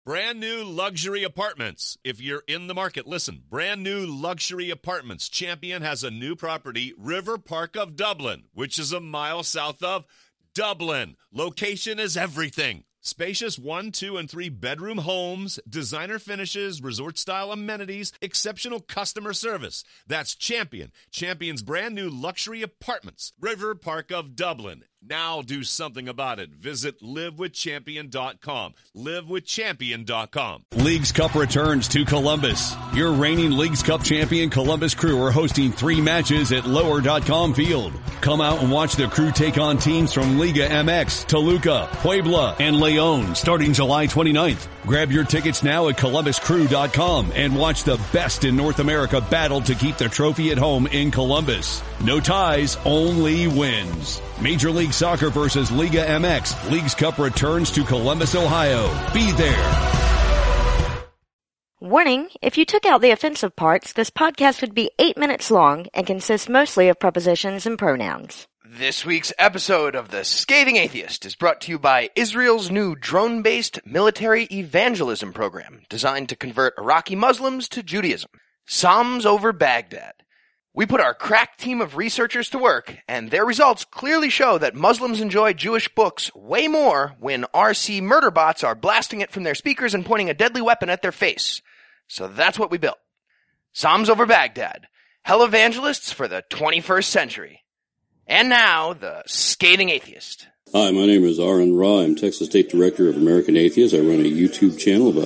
Brand new luxury apartments. If you're in the market, listen. Brand new luxury apartments. Champion has a new property, River Park of Dublin, which is a mile south of Dublin. Location is everything. Spacious 1, 2, and 3 bedroom homes, designer finishes, resort-style amenities, exceptional customer service. That's Champion. Champion's brand new luxury apartments, River Park of Dublin. Now do something about it. Visit livewithchampion.com. Livewithchampion.com. Leagues Cup returns to Columbus. Your reigning Leagues Cup champion Columbus Crew are hosting 3 matches at Lower.com Field. Come out and watch the Crew take on teams from Liga MX, Toluca, Puebla, and Leon starting July 29th. Grab your tickets now at ColumbusCrew.com and watch the best in North America battle to keep the trophy at home in Columbus. No ties, only wins. Major League Soccer versus Liga MX. Leagues Cup returns to Columbus, Ohio. Be there. Warning, if you took out the offensive parts, this podcast would be 8 minutes long and consist mostly of prepositions and pronouns. This week's episode of The Scathing Atheist is brought to you by Israel's new drone-based military evangelism program designed to convert Iraqi Muslims to Judaism. Psalms over Baghdad. We put our crack team of researchers to work, and their results clearly show that Muslims enjoy Jewish books way more when RC murder bots are blasting it from their speakers and pointing a deadly weapon at their face. So that's what we built. Psalms over Baghdad. Hell evangelists for the 21st century. And now, The Scathing Atheist. Hi, my name is Aaron Ra. I'm Texas State Director of American Atheists. I run a YouTube channel of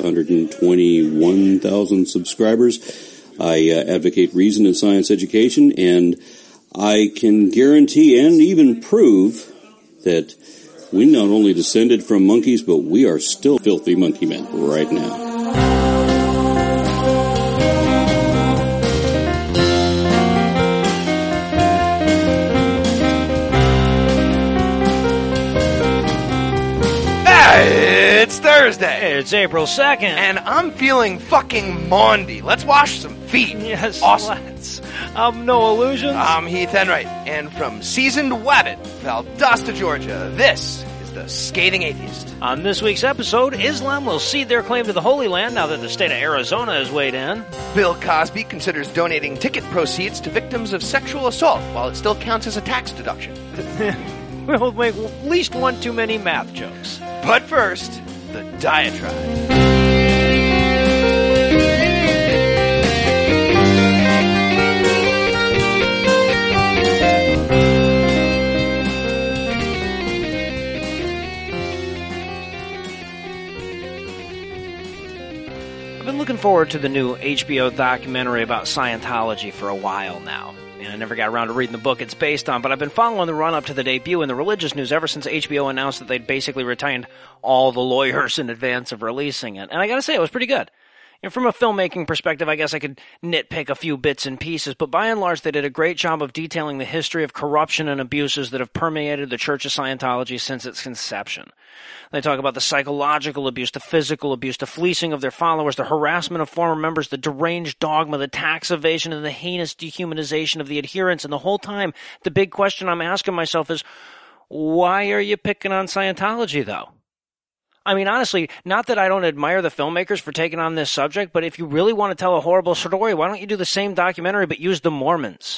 121,000 subscribers. I advocate reason and science education, and I can guarantee and even prove that we not only descended from monkeys, but we are still filthy monkey men right now. It's Thursday. It's April 2nd. And I'm feeling fucking Monday. Let's wash some feet. Yes, awesome. let's. I'm No Illusions. I'm Heath Enright. And from Seasoned Wabbit, Valdosta, Georgia, this is The Scathing Atheist. On this week's episode, Islam will cede their claim to the Holy Land now that the state of Arizona has weighed in. Bill Cosby considers donating ticket proceeds to victims of sexual assault while it still counts as a tax deduction. We'll make at least one too many math jokes. But first, the diatribe. I've been looking forward to the new HBO documentary about Scientology for a while now. And I never got around to reading the book it's based on, but I've been following the run-up to the debut in the religious news ever since HBO announced that they'd basically retained all the lawyers in advance of releasing it. And I gotta say, it was pretty good. You know, from a filmmaking perspective, I guess I could nitpick a few bits and pieces, but by and large, they did a great job of detailing the history of corruption and abuses that have permeated the Church of Scientology since its conception. They talk about the psychological abuse, the physical abuse, the fleecing of their followers, the harassment of former members, the deranged dogma, the tax evasion, and the heinous dehumanization of the adherents. And the whole time, the big question I'm asking myself is, why are you picking on Scientology, though? I mean, honestly, not that I don't admire the filmmakers for taking on this subject, but if you really want to tell a horrible story, why don't you do the same documentary but use the Mormons?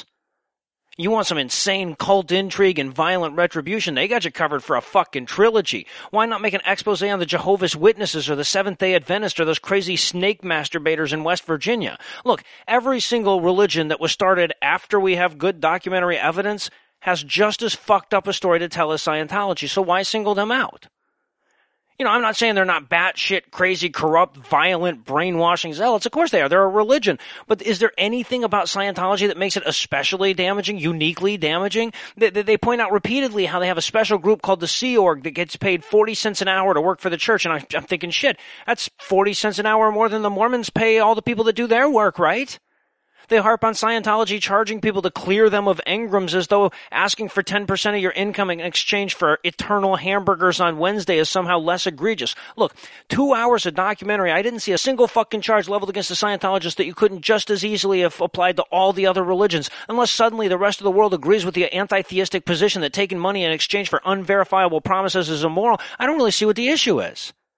You want some insane cult intrigue and violent retribution, they got you covered for a fucking trilogy. Why not make an expose on the Jehovah's Witnesses or the Seventh-day Adventists or those crazy snake masturbators in West Virginia? Look, every single religion that was started after we have good documentary evidence has just as fucked up a story to tell as Scientology, so why single them out? You know, I'm not saying they're not batshit, crazy, corrupt, violent, brainwashing zealots. Of course they are. They're a religion. But is there anything about Scientology that makes it especially damaging, uniquely damaging? They point out repeatedly how they have a special group called the Sea Org that gets paid 40 cents an hour to work for the church. And I'm thinking, shit, that's 40 cents an hour more than the Mormons pay all the people that do their work, right? They harp on Scientology charging people to clear them of engrams as though asking for 10% of your income in exchange for eternal hamburgers on Wednesday is somehow less egregious. Look, 2 hours of documentary, I didn't see a single fucking charge leveled against the Scientologists that you couldn't just as easily have applied to all the other religions, unless suddenly the rest of the world agrees with the anti-theistic position that taking money in exchange for unverifiable promises is immoral. I don't really see what the issue is.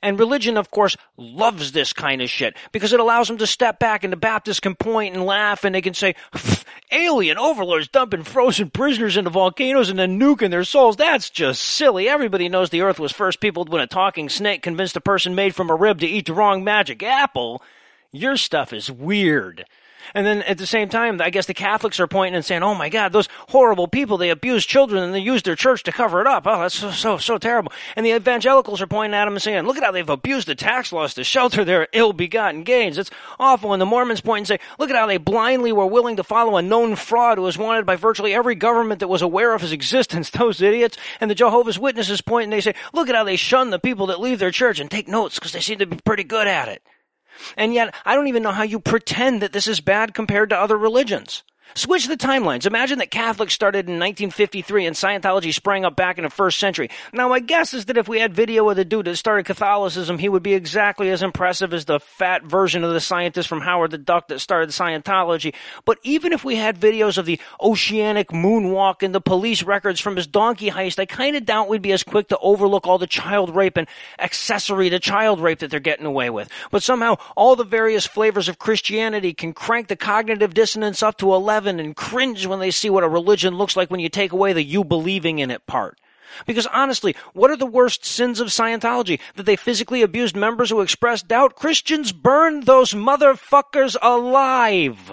And religion, of course, loves this kind of shit because it allows them to step back and the Baptists can point and laugh and they can say, alien overlords dumping frozen prisoners into volcanoes and then nuking their souls. That's just silly. Everybody knows the earth was first peopled when a talking snake convinced a person made from a rib to eat the wrong magic apple. Your stuff is weird. And then at the same time, I guess the Catholics are pointing and saying, oh my God, those horrible people, they abuse children and they use their church to cover it up. Oh, that's so terrible. And the evangelicals are pointing at them and saying, look at how they've abused the tax laws to shelter their ill-begotten gains. It's awful. And the Mormons point and say, look at how they blindly were willing to follow a known fraud who was wanted by virtually every government that was aware of his existence. Those idiots. And the Jehovah's Witnesses point and they say, look at how they shun the people that leave their church and take notes because they seem to be pretty good at it. And yet, I don't even know how you pretend that this is bad compared to other religions. Switch the timelines. Imagine that Catholics started in 1953 and Scientology sprang up back in the first century. Now, my guess is that if we had video of the dude that started Catholicism, he would be exactly as impressive as the fat version of the scientist from Howard the Duck that started Scientology. But even if we had videos of the oceanic moonwalk and the police records from his donkey heist, I kind of doubt we'd be as quick to overlook all the child rape and accessory to child rape that they're getting away with. But somehow, all the various flavors of Christianity can crank the cognitive dissonance up to 11 and cringe when they see what a religion looks like when you take away the you believing in it part. Because honestly, what are the worst sins of Scientology? That they physically abused members who expressed doubt? Christians burned those motherfuckers alive.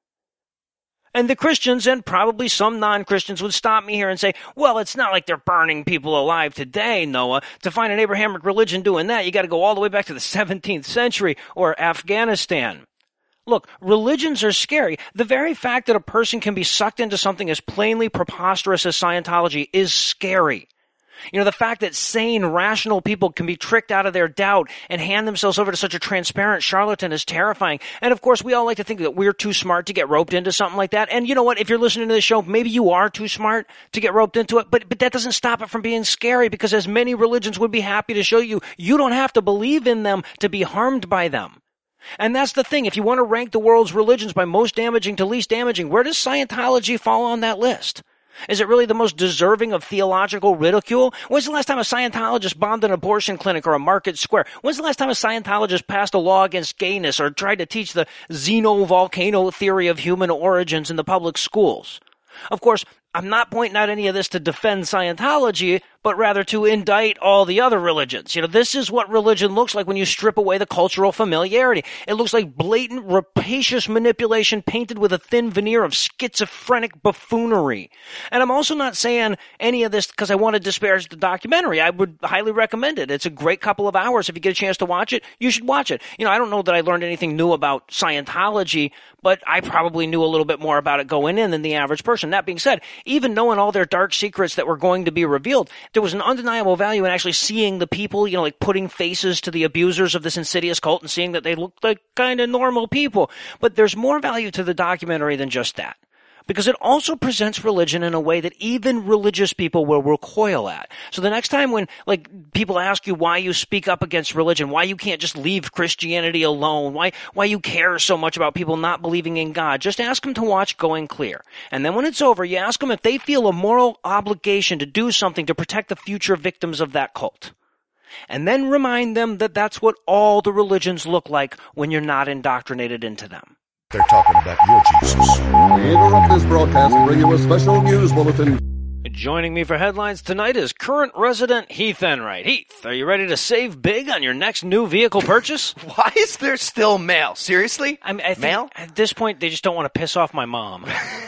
And the Christians, and probably some non-Christians, would stop me here and say, well, it's not like they're burning people alive today, Noah. To find an Abrahamic religion doing that, you got to go all the way back to the 17th century or Afghanistan. Look, religions are scary. The very fact that a person can be sucked into something as plainly preposterous as Scientology is scary. You know, the fact that sane, rational people can be tricked out of their doubt and hand themselves over to such a transparent charlatan is terrifying. And of course, we all like to think that we're too smart to get roped into something like that. And you know what? If you're listening to this show, maybe you are too smart to get roped into it, but that doesn't stop it from being scary because as many religions would be happy to show you, you don't have to believe in them to be harmed by them. And that's the thing. If you want to rank the world's religions by most damaging to least damaging, where does Scientology fall on that list? Is it really the most deserving of theological ridicule? When's the last time a Scientologist bombed an abortion clinic or a market square? When's the last time a Scientologist passed a law against gayness or tried to teach the xenovolcano theory of human origins in the public schools? Of course, I'm not pointing out any of this to defend Scientology, but rather to indict all the other religions. You know, this is what religion looks like when you strip away the cultural familiarity. It looks like blatant, rapacious manipulation painted with a thin veneer of schizophrenic buffoonery. And I'm also not saying any of this because I want to disparage the documentary. I would highly recommend it. It's a great couple of hours. If you get a chance to watch it, you should watch it. You know, I don't know that I learned anything new about Scientology, but I probably knew a little bit more about it going in than the average person. That being said, even knowing all their dark secrets that were going to be revealed, there was an undeniable value in actually seeing the people, you know, like putting faces to the abusers of this insidious cult and seeing that they looked like kind of normal people. But there's more value to the documentary than just that. Because it also presents religion in a way that even religious people will recoil at. So the next time when, like, people ask you why you speak up against religion, why you can't just leave Christianity alone, why you care so much about people not believing in God, just ask them to watch Going Clear. And then when it's over, you ask them if they feel a moral obligation to do something to protect the future victims of that cult. And then remind them that that's what all the religions look like when you're not indoctrinated into them. They're talking about your Jesus. We interrupt this broadcast and bring you a special news bulletin. Joining me for headlines tonight is current resident Heath Enright. Heath, are you ready to save big on your next new vehicle purchase? Why is there still mail? Seriously? I think mail? At this point, they just don't want to piss off my mom.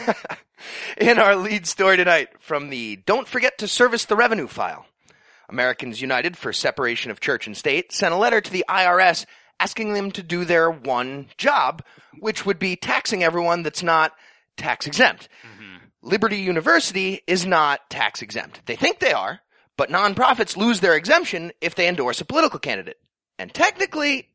In our lead story tonight, from the Don't Forget to Service the Revenue file, Americans United for Separation of Church and State sent a letter to the IRS asking them to do their one job, which would be taxing everyone that's not tax exempt. Mm-hmm. Liberty University is not tax exempt. They think they are, but nonprofits lose their exemption if they endorse a political candidate. And technically,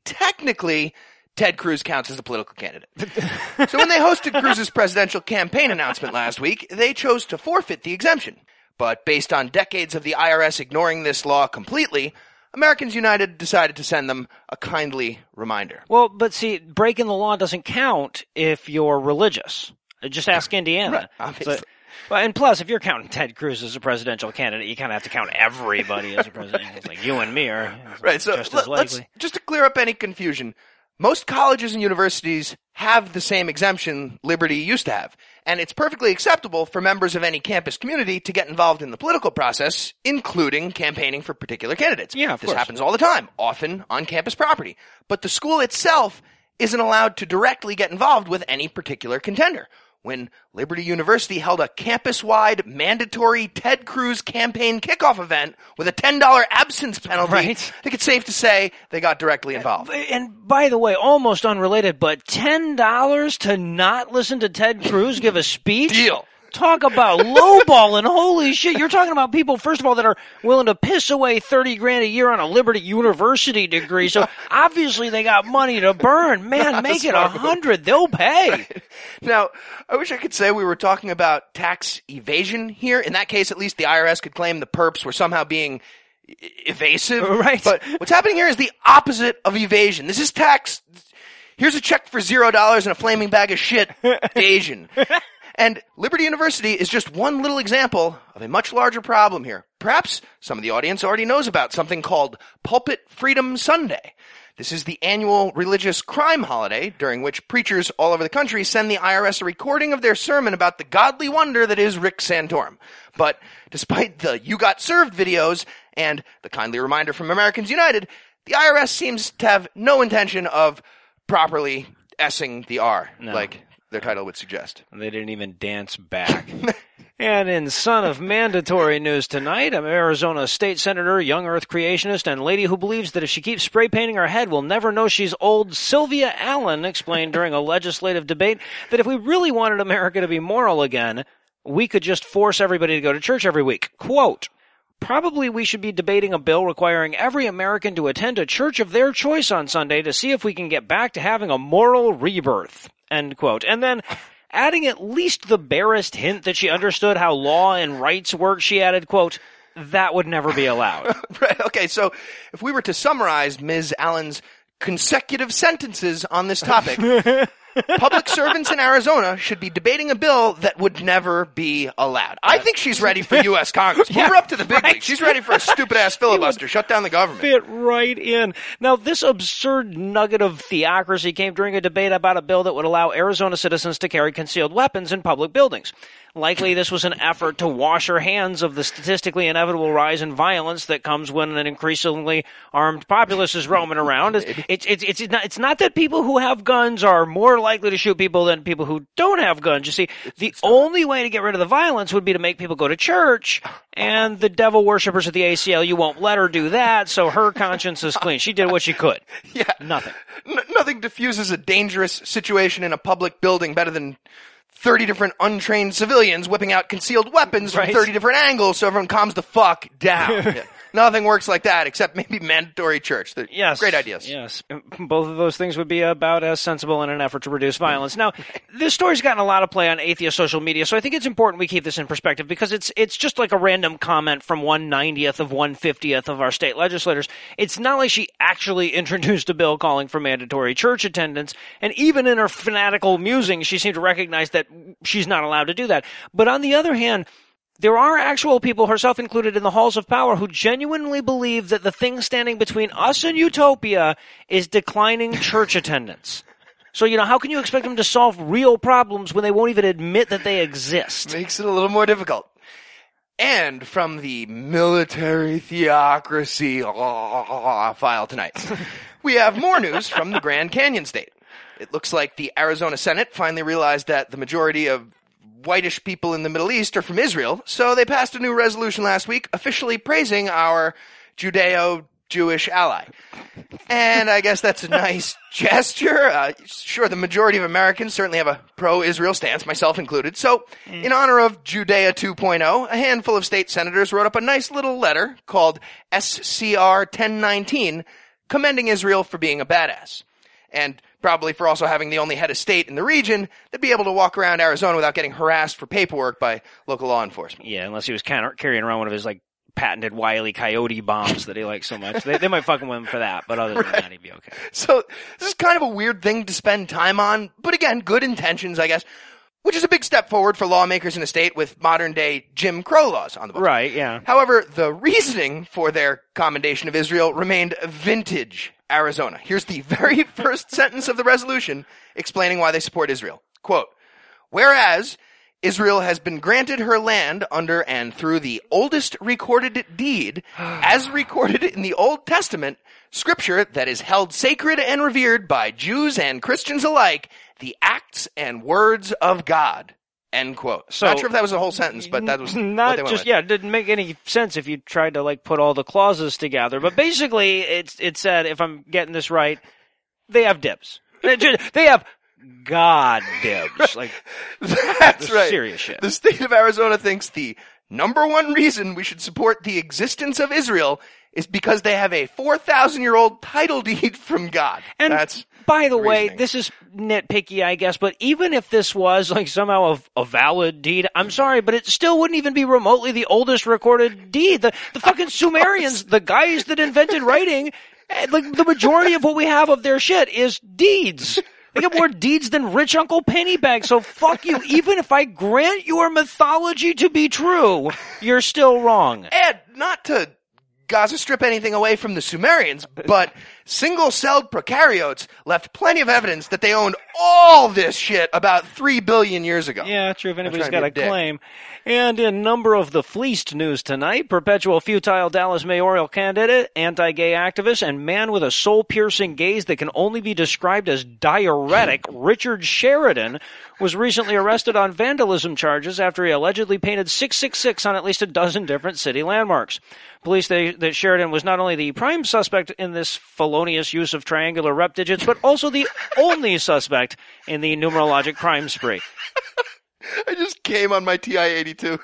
Ted Cruz counts as a political candidate. So when they hosted Cruz's presidential campaign announcement last week, they chose to forfeit the exemption. But based on decades of the IRS ignoring this law completely, Americans United decided to send them a kindly reminder. Well, but see, breaking the law doesn't count if you're religious. Just ask Indiana. Right, obviously. Well, and plus, if you're counting Ted Cruz as a presidential candidate, you kind of have to count everybody as a president. It's like you and me are right. So just as likely. Just to clear up any confusion, most colleges and universities have the same exemption Liberty used to have. And it's perfectly acceptable for members of any campus community to get involved in the political process, including campaigning for particular candidates. Yeah, of This course. happens all the time, often on campus property. But the school itself isn't allowed to directly get involved with any particular contender. When Liberty University held a campus-wide mandatory Ted Cruz campaign kickoff event with a $10 absence penalty, Right. I think it's safe to say they got directly involved. And by the way, almost unrelated, but $10 to not listen to Ted Cruz give a speech? Deal. Talk about lowballing. Holy shit. You're talking about people, first of all, that are willing to piss away $30,000 a year on a Liberty University degree. So obviously they got money to burn. Man, make it 100. They'll pay. Now, I wish I could say we were talking about tax evasion here. In that case, at least the IRS could claim the perps were somehow being evasive. Right. But what's happening here is the opposite of evasion. This is tax. Here's a check for $0 and a flaming bag of shit. Evasion. And Liberty University is just one little example of a much larger problem here. Perhaps some of the audience already knows about something called Pulpit Freedom Sunday. This is the annual religious crime holiday during which preachers all over the country send the IRS a recording of their sermon about the godly wonder that is Rick Santorum. But despite the You Got Served videos and the kindly reminder from Americans United, the IRS seems to have no intention of properly S-ing the R, like their title would suggest. They didn't even dance back. And in son of mandatory news tonight, an Arizona state senator, young earth creationist, and lady who believes that if she keeps spray painting her head, we'll never know she's old, Sylvia Allen explained during a legislative debate that if we really wanted America to be moral again, we could just force everybody to go to church every week. Quote, probably we should be debating a bill requiring every American to attend a church of their choice on Sunday to see if we can get back to having a moral rebirth. End quote. And then, adding at least the barest hint that she understood how law and rights work, she added, quote, that would never be allowed. Right. Okay. So if we were to summarize Ms. Allen's consecutive sentences on this topic, public servants in Arizona should be debating a bill that would never be allowed. I think she's ready for U.S. Congress. Move her up to the big league. She's ready for a stupid-ass filibuster. Shut down the government. Fit right in. Now, this absurd nugget of theocracy came during a debate about a bill that would allow Arizona citizens to carry concealed weapons in public buildings. Likely this was an effort to wash her hands of the statistically inevitable rise in violence that comes when an increasingly armed populace is roaming around. It's not that people who have guns are more likely to shoot people than people who don't have guns. You see, the only way to get rid of the violence would be to make people go to church, and the devil worshippers of the ACLU won't let her do that, so her conscience is clean. She did what she could. Yeah. Nothing. Nothing diffuses a dangerous situation in a public building better than 30 different untrained civilians whipping out concealed weapons from 30 different angles so everyone calms the fuck down. Yeah. Nothing works like that except maybe mandatory church. Yes. Great ideas. Yes. Both of those things would be about as sensible in an effort to reduce violence. Now, this story's gotten a lot of play on atheist social media, so I think it's important we keep this in perspective because it's just like a random comment from 1/90th of 1/50th of our state legislators. It's not like she actually introduced a bill calling for mandatory church attendance, and even in her fanatical musings, she seemed to recognize that she's not allowed to do that. But on the other hand, there are actual people, herself included, in the halls of power who genuinely believe that the thing standing between us and utopia is declining church attendance. So, how can you expect them to solve real problems when they won't even admit that they exist? Makes it a little more difficult. And from the military theocracy file tonight, we have more news from the Grand Canyon State. It looks like the Arizona Senate finally realized that the majority of whitish people in the Middle East are from Israel, so they passed a new resolution last week officially praising our Judeo-Jewish ally. And I guess that's a nice gesture. Sure, the majority of Americans certainly have a pro-Israel stance, myself included. So, in honor of Judea 2.0, a handful of state senators wrote up a nice little letter called SCR 1019, commending Israel for being a badass. And probably for also having the only head of state in the region that'd be able to walk around Arizona without getting harassed for paperwork by local law enforcement. Yeah, unless he was carrying around one of his, patented Wile E. Coyote bombs that he likes so much. They might fuck with him for that, but other than that, he'd be okay. So, this is kind of a weird thing to spend time on, but again, good intentions, I guess. which is a big step forward for lawmakers in a state with modern-day Jim Crow laws on the books. Right, yeah. However, the reasoning for their commendation of Israel remained vintage Arizona. Here's the very first sentence of the resolution explaining why they support Israel. Quote, whereas Israel has been granted her land under and through the oldest recorded deed, as recorded in the Old Testament, scripture that is held sacred and revered by Jews and Christians alike, the acts and words of God. End quote. So, not sure if that was the whole sentence, but that was not what they went just with. Yeah. It didn't make any sense if you tried to like put all the clauses together. But basically, it said, if I'm getting this right, they have dibs. They have God dibs. Like that's right. Serious shit. The state of Arizona thinks the number one reason we should support the existence of Israel is because they have a 4,000-year-old title deed from God. And that's by the way, reasoning. this is nitpicky, I guess, but even if this was like somehow a valid deed, I'm sorry, but it still wouldn't even be remotely the oldest recorded deed. The fucking Sumerians, the guys that invented writing, like the majority of what we have of their shit is deeds. They got more deeds than Rich Uncle Pennybag, so fuck you. Even if I grant your mythology to be true, you're still wrong. And not to Gaza strip anything away from the Sumerians, but single-celled prokaryotes left plenty of evidence that they owned all this shit about 3 billion years ago. Yeah, true, if anybody's trying to got be a a dick. claim. And in number of the fleeced news tonight, perpetual futile Dallas mayoral candidate, anti-gay activist, and man with a soul-piercing gaze that can only be described as diuretic, Richard Sheridan, was recently arrested on vandalism charges after he allegedly painted 666 on at least a dozen different city landmarks. Police say that Sheridan was not only the prime suspect in this felonious use of triangular rep digits, but also the only suspect in the numerologic crime spree. I just came on my TI-82.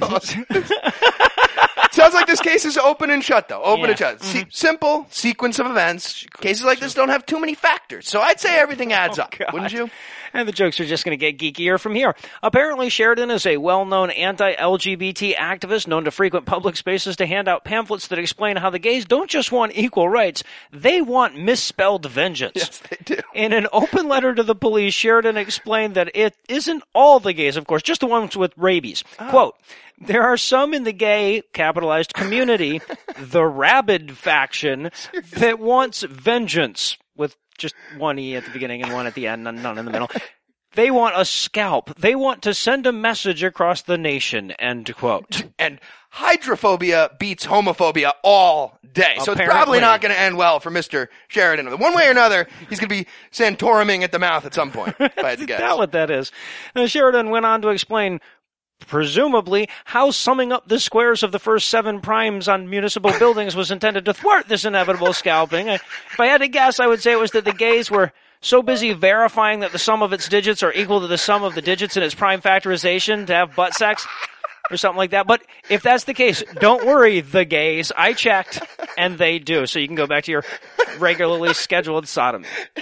Sounds like this case is open and shut, though. Open and shut. Simple sequence of events. Cases like this don't have too many factors. So I'd say everything adds up, God. wouldn't you? And the jokes are just going to get geekier from here. Apparently, Sheridan is a well-known anti-LGBT activist known to frequent public spaces to hand out pamphlets that explain how the gays don't just want equal rights, they want misspelled vengeance. Yes, they do. In an open letter to the police, Sheridan explained that it isn't all the gays, of course, just the ones with rabies. Quote, there are some in the gay, capitalized community, the rabid faction, that wants vengeance, with just one E at the beginning and one at the end, and none in the middle. They want a scalp. They want to send a message across the nation, end quote. And hydrophobia beats homophobia all day. So it's probably Apparently. not going to end well for Mr. Sheridan. One way or another, he's going to be Santoruming at the mouth at some point, if I had to guess. That's what that is. Sheridan went on to explain, presumably, how summing up the squares of the first 7 primes on municipal buildings was intended to thwart this inevitable scalping. If I had to guess, I would say it was that the gays were so busy verifying that the sum of its digits are equal to the sum of the digits in its prime factorization to have butt sex or something like that. But if that's the case, don't worry, the gays. I checked, and they do. So you can go back to your regularly scheduled sodomy.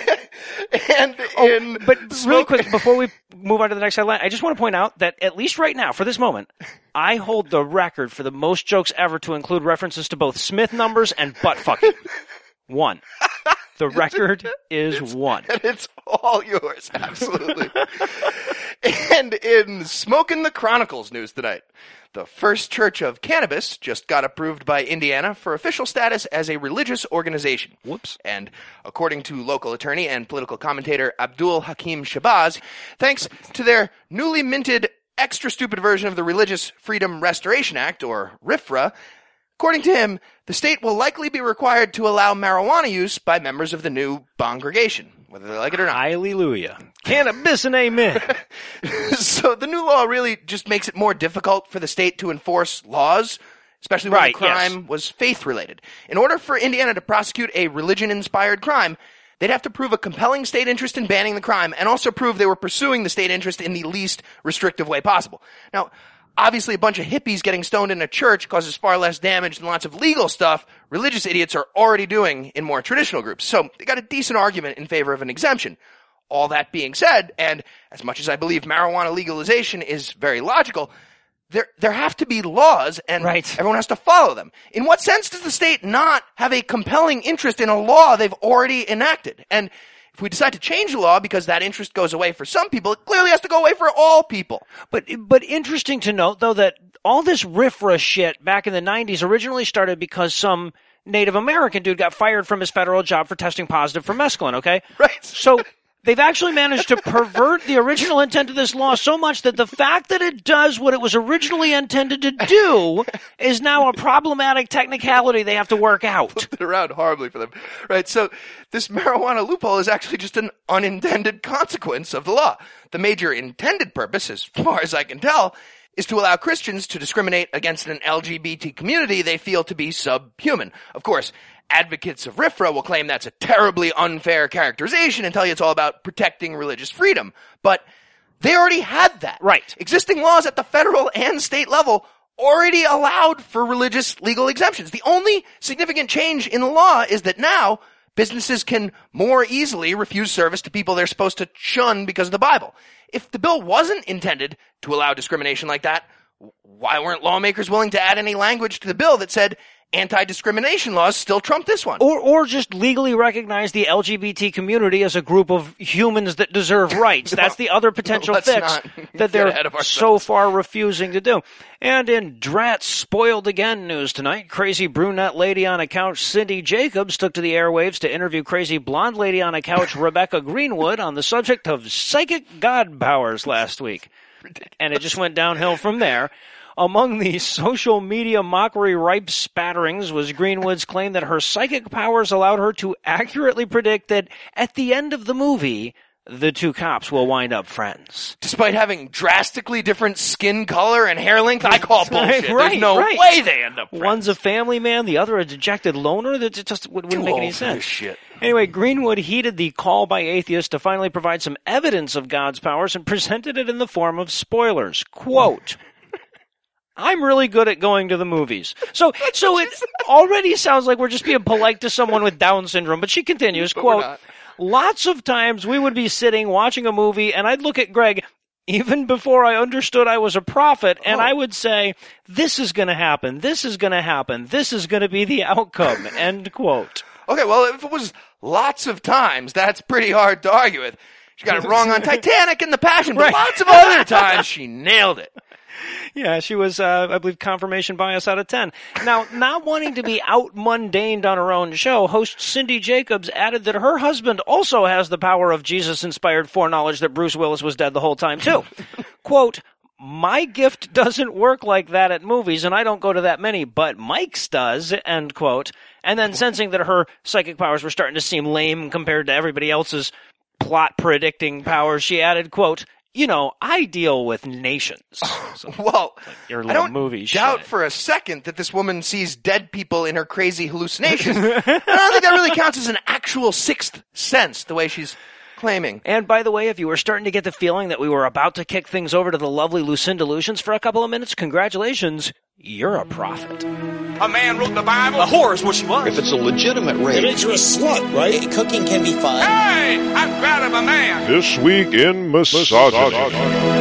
And But really quick, before we move on to the next headline, I just want to point out that at least right now, for this moment, I hold the record for the most jokes ever to include references to both Smith numbers and butt fucking. 1. The record is 1. And it's all yours, absolutely. And in Smokin' the Chronicles news tonight, the First Church of Cannabis just got approved by Indiana for official status as a religious organization. Whoops. And according to local attorney and political commentator Abdul Hakim Shabazz, thanks to their newly minted extra stupid version of the Religious Freedom Restoration Act, or RFRA, according to him, the state will likely be required to allow marijuana use by members of the new congregation, whether they like it or not. Hallelujah. Cannabis and amen. So the new law really just makes it more difficult for the state to enforce laws, especially when Right, the crime was faith-related. In order for Indiana to prosecute a religion-inspired crime, they'd have to prove a compelling state interest in banning the crime and also prove they were pursuing the state interest in the least restrictive way possible. Now, obviously a bunch of hippies getting stoned in a church causes far less damage than lots of legal stuff religious idiots are already doing in more traditional groups. So they got a decent argument in favor of an exemption. All that being said, and as much as I believe marijuana legalization is very logical, there have to be laws, and everyone has to follow them. In what sense does the state not have a compelling interest in a law they've already enacted? And If we decide to change the law because that interest goes away for some people, it clearly has to go away for all people. But interesting to note, though, that all this RFRA shit back in the 90s originally started because some Native American dude got fired from his federal job for testing positive for mescaline, okay? Right. So they've actually managed to pervert the original intent of this law so much that the fact that it does what it was originally intended to do is now a problematic technicality they have to work out. Flipped it around horribly for them. Right, so this marijuana loophole is actually just an unintended consequence of the law. The major intended purpose, as far as I can tell, is to allow Christians to discriminate against an LGBT community they feel to be subhuman. Of course, advocates of RFRA will claim that's a terribly unfair characterization and tell you it's all about protecting religious freedom. But they already had that. Right. Existing laws at the federal and state level already allowed for religious legal exemptions. The only significant change in the law is that now businesses can more easily refuse service to people they're supposed to shun because of the Bible. If the bill wasn't intended to allow discrimination like that, why weren't lawmakers willing to add any language to the bill that said anti-discrimination laws still trump this one? Or just legally recognize the LGBT community as a group of humans that deserve rights. That's the other potential fix that they're so far refusing to do. And in Drat's spoiled again news tonight, crazy brunette lady on a couch Cindy Jacobs took to the airwaves to interview crazy blonde lady on a couch Rebecca Greenwood on the subject of psychic god powers last week. And it just went downhill from there. Among the social media mockery-ripe spatterings was Greenwood's claim that her psychic powers allowed her to accurately predict that at the end of the movie, the two cops will wind up friends. Despite having drastically different skin color and hair length, I call bullshit. Right, There's no right. way they end up friends. One's a family man, the other a dejected loner. That just wouldn't make any sense. Shit. Anyway, Greenwood heeded the call by atheists to finally provide some evidence of God's powers and presented it in the form of spoilers. Quote, I'm really good at going to the movies. So it already sounds like we're just being polite to someone with Down syndrome, but she continues, quote, lots of times we would be sitting watching a movie and I'd look at Greg even before I understood I was a prophet and I would say, this is going to happen, this is going to happen, this is going to be the outcome, end quote. Okay, well, if it was lots of times, that's pretty hard to argue with. She got it wrong on Titanic and The Passion, but lots of other times she nailed it. Yeah, she was, I believe, confirmation bias out of 10. Now, not wanting to be out-mundaned on her own show, host Cindy Jacobs added that her husband also has the power of Jesus-inspired foreknowledge that Bruce Willis was dead the whole time, too. Quote, my gift doesn't work like that at movies, and I don't go to that many, but Mike's does, end quote. And then sensing that her psychic powers were starting to seem lame compared to everybody else's plot-predicting powers, she added, quote, you know, I deal with nations. So, well, your I don't movie doubt shit. for a second that this woman sees dead people in her crazy hallucinations. I don't think that really counts as an actual sixth sense, the way she's claiming. And by the way, if you were starting to get the feeling that we were about to kick things over to the lovely Lucinda Lucians for a couple of minutes, congratulations, you're a prophet. A man wrote the Bible. A whore is what she was. If it's a legitimate rape, it makes her a slut, right? Cooking can be fun. Hey, I'm proud of a man. This week in misogyny.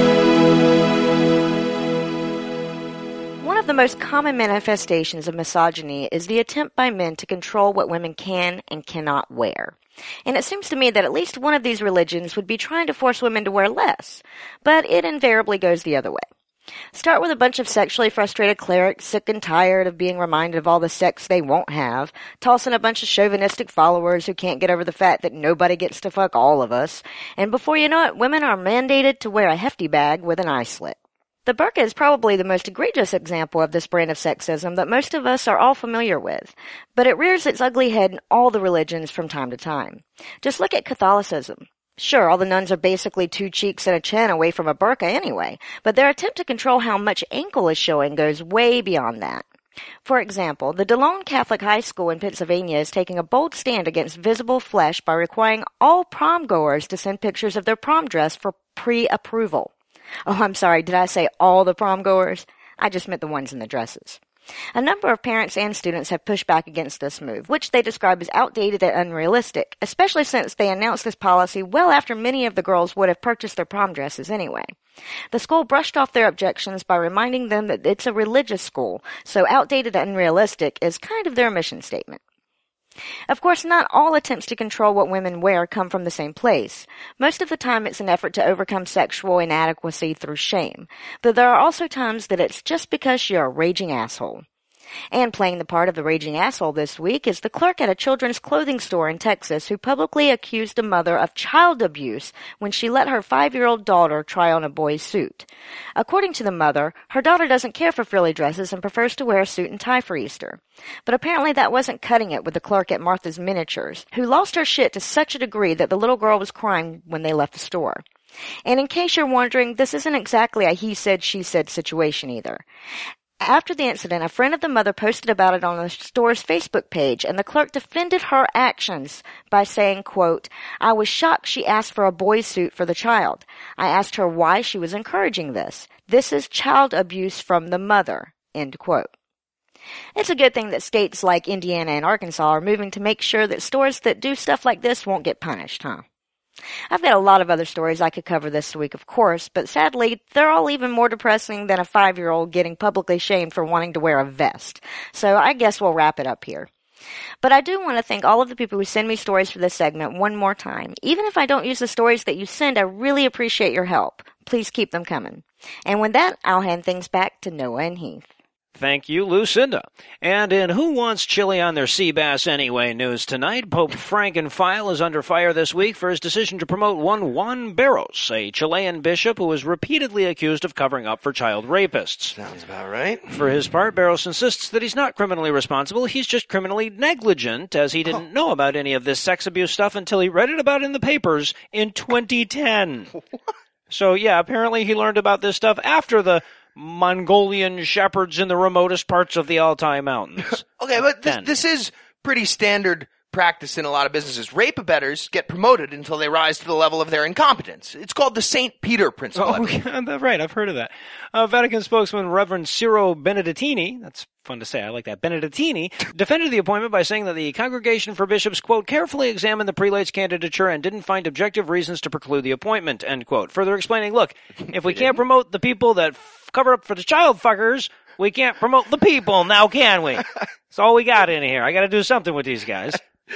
One of the most common manifestations of misogyny is the attempt by men to control what women can and cannot wear. And it seems to me that at least one of these religions would be trying to force women to wear less, but it invariably goes the other way. Start with a bunch of sexually frustrated clerics sick and tired of being reminded of all the sex they won't have, toss in a bunch of chauvinistic followers who can't get over the fact that nobody gets to fuck all of us, and before you know it, women are mandated to wear a hefty bag with an eye slit. The burqa is probably the most egregious example of this brand of sexism that most of us are all familiar with, but it rears its ugly head in all the religions from time to time. Just look at Catholicism. Sure, all the nuns are basically 2 cheeks and a chin away from a burqa anyway, but their attempt to control how much ankle is showing goes way beyond that. For example, the DeLone Catholic High School in Pennsylvania is taking a bold stand against visible flesh by requiring all prom goers to send pictures of their prom dress for pre-approval. Oh, I'm sorry, did I say all the prom goers? I just meant the ones in the dresses. A number of parents and students have pushed back against this move, which they describe as outdated and unrealistic, especially since they announced this policy well after many of the girls would have purchased their prom dresses anyway. The school brushed off their objections by reminding them that it's a religious school, so outdated and unrealistic is kind of their mission statement. Of course, not all attempts to control what women wear come from the same place. Most of the time it's an effort to overcome sexual inadequacy through shame. But there are also times that it's just because you're a raging asshole. And playing the part of the raging asshole this week is the clerk at a children's clothing store in Texas who publicly accused a mother of child abuse when she let her 5-year-old daughter try on a boy's suit. According to the mother, her daughter doesn't care for frilly dresses and prefers to wear a suit and tie for Easter. But apparently that wasn't cutting it with the clerk at Martha's Miniatures, who lost her shit to such a degree that the little girl was crying when they left the store. And in case you're wondering, this isn't exactly a he said, she said situation either. After the incident, a friend of the mother posted about it on the store's Facebook page, and the clerk defended her actions by saying, quote, "I was shocked she asked for a boy's suit for the child. I asked her why she was encouraging this. This is child abuse from the mother," end quote. It's a good thing that states like Indiana and Arkansas are moving to make sure that stores that do stuff like this won't get punished, huh? I've got a lot of other stories I could cover this week, of course, but sadly, they're all even more depressing than a 5-year-old getting publicly shamed for wanting to wear a vest. So I guess we'll wrap it up here. But I do want to thank all of the people who send me stories for this segment one more time. Even if I don't use the stories that you send, I really appreciate your help. Please keep them coming. And with that, I'll hand things back to Noah and Heath. Thank you, Lucinda. And in Who Wants Chili on Their Sea Bass Anyway news tonight, Pope Frankenfile is under fire this week for his decision to promote one Juan Barros, a Chilean bishop who was repeatedly accused of covering up for child rapists. Sounds about right. For his part, Barros insists that he's not criminally responsible, he's just criminally negligent, as he didn't know about any of this sex abuse stuff until he read it about in the papers in 2010. So yeah, apparently he learned about this stuff after the Mongolian shepherds in the remotest parts of the Altai Mountains. Okay, but this is pretty standard practice in a lot of businesses. Rape abettors get promoted until they rise to the level of their incompetence. It's called the St. Peter principle. Oh, yeah, right, I've heard of that. Vatican spokesman Reverend Ciro Benedettini, that's fun to say, I like that, Benedettini, defended the appointment by saying that the Congregation for Bishops, quote, carefully examined the prelate's candidature and didn't find objective reasons to preclude the appointment, end quote. Further explaining, look, if we can't promote the people that cover up for the child fuckers, we can't promote the people, now can we? That's all we got in here. I gotta do something with these guys.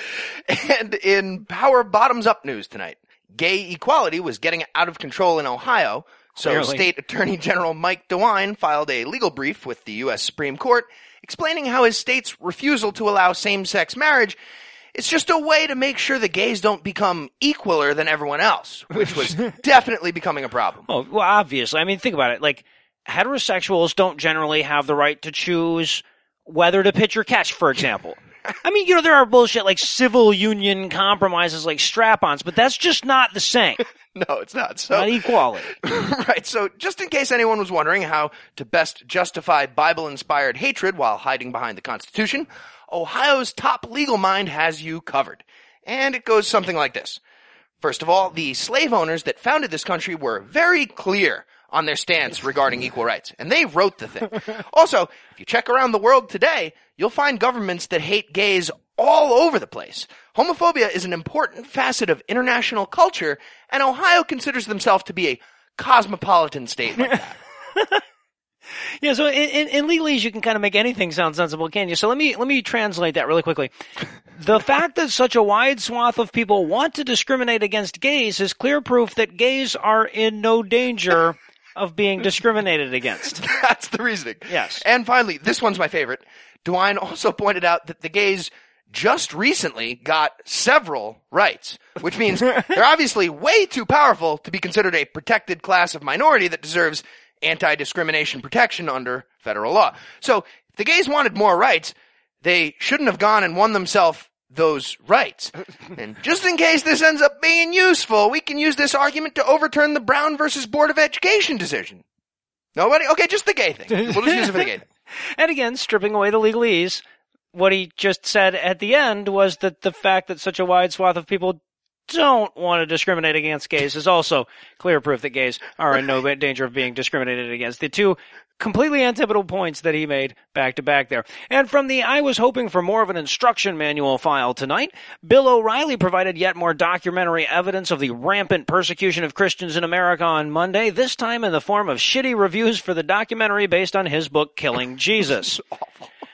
And in Power Bottoms Up news tonight, gay equality was getting out of control in Ohio, so Clearly. State Attorney General Mike DeWine filed a legal brief with the U.S. Supreme Court explaining how his state's refusal to allow same-sex marriage is just a way to make sure the gays don't become equaler than everyone else, which was definitely becoming a problem. Oh, well, obviously. I mean, think about it. Like, heterosexuals don't generally have the right to choose whether to pitch or catch, for example. I mean, there are bullshit like civil union compromises like strap-ons, but that's just not the same. No, it's not. So, not equality. Right. So just in case anyone was wondering how to best justify Bible-inspired hatred while hiding behind the Constitution, Ohio's top legal mind has you covered. And it goes something like this. First of all, the slave owners that founded this country were very clear on their stance regarding equal rights, and they wrote the thing. Also, if you check around the world today, you'll find governments that hate gays all over the place. Homophobia is an important facet of international culture, and Ohio considers themselves to be a cosmopolitan state like that. Yeah, so in legalese, you can kind of make anything sound sensible, can't you? So let me translate that really quickly. The fact that such a wide swath of people want to discriminate against gays is clear proof that gays are in no danger of being discriminated against. That's the reasoning. Yes. And finally, this one's my favorite. DeWine also pointed out that the gays just recently got several rights, which means they're obviously way too powerful to be considered a protected class of minority that deserves anti-discrimination protection under federal law. So if the gays wanted more rights, they shouldn't have gone and won themselves those rights. And just in case this ends up being useful, we can use this argument to overturn the Brown versus Board of Education decision. Nobody? Okay, just the gay thing. We'll just use it for the gay thing. And again, stripping away the legalese, what he just said at the end was that the fact that such a wide swath of people don't want to discriminate against gays is also clear proof that gays are in no danger of being discriminated against. The two completely antithetical points that he made back to back there. And from the I was hoping for more of an instruction manual file tonight, Bill O'Reilly provided yet more documentary evidence of the rampant persecution of Christians in America on Monday, this time in the form of shitty reviews for the documentary based on his book, Killing Jesus.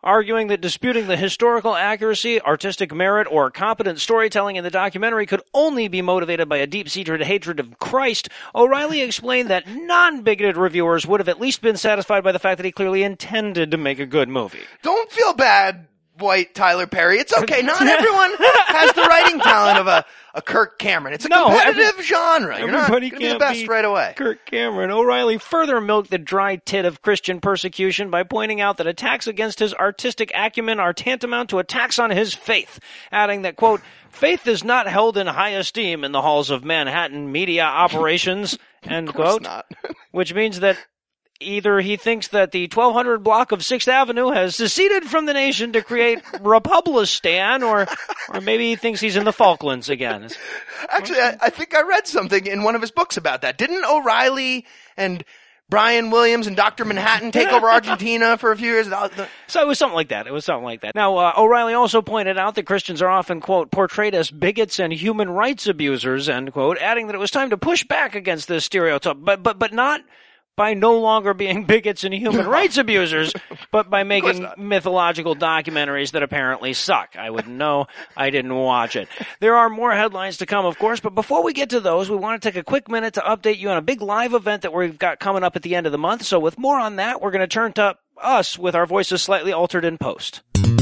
arguing that disputing the historical accuracy, artistic merit, or competent storytelling in the documentary could only be motivated by a deep-seated hatred of Christ. O'Reilly explained that non-bigoted reviewers would have at least been satisfied by the fact that he clearly intended to make a good movie. Don't feel bad, white Tyler Perry. It's okay. Not everyone has the writing talent of a Kirk Cameron. It's a competitive genre. You're not going to be the best right away. Kirk Cameron. O'Reilly further milked the dry tit of Christian persecution by pointing out that attacks against his artistic acumen are tantamount to attacks on his faith, adding that, quote, faith is not held in high esteem in the halls of Manhattan media operations, end quote, not. Which means that either he thinks that the 1200 block of 6th Avenue has seceded from the nation to create Republistan, or maybe he thinks he's in the Falklands again. Actually, I think I read something in one of his books about that. Didn't O'Reilly and Brian Williams and Dr. Manhattan take over Argentina for a few years? So it was something like that. Now, O'Reilly also pointed out that Christians are often, quote, portrayed as bigots and human rights abusers, end quote, adding that it was time to push back against this stereotype, but not by no longer being bigots and human rights abusers, but by making mythological documentaries that apparently suck. I wouldn't know. I didn't watch it. There are more headlines to come, of course, but before we get to those, we want to take a quick minute to update you on a big live event that we've got coming up at the end of the month. So with more on that, we're going to turn to us with our voices slightly altered in post.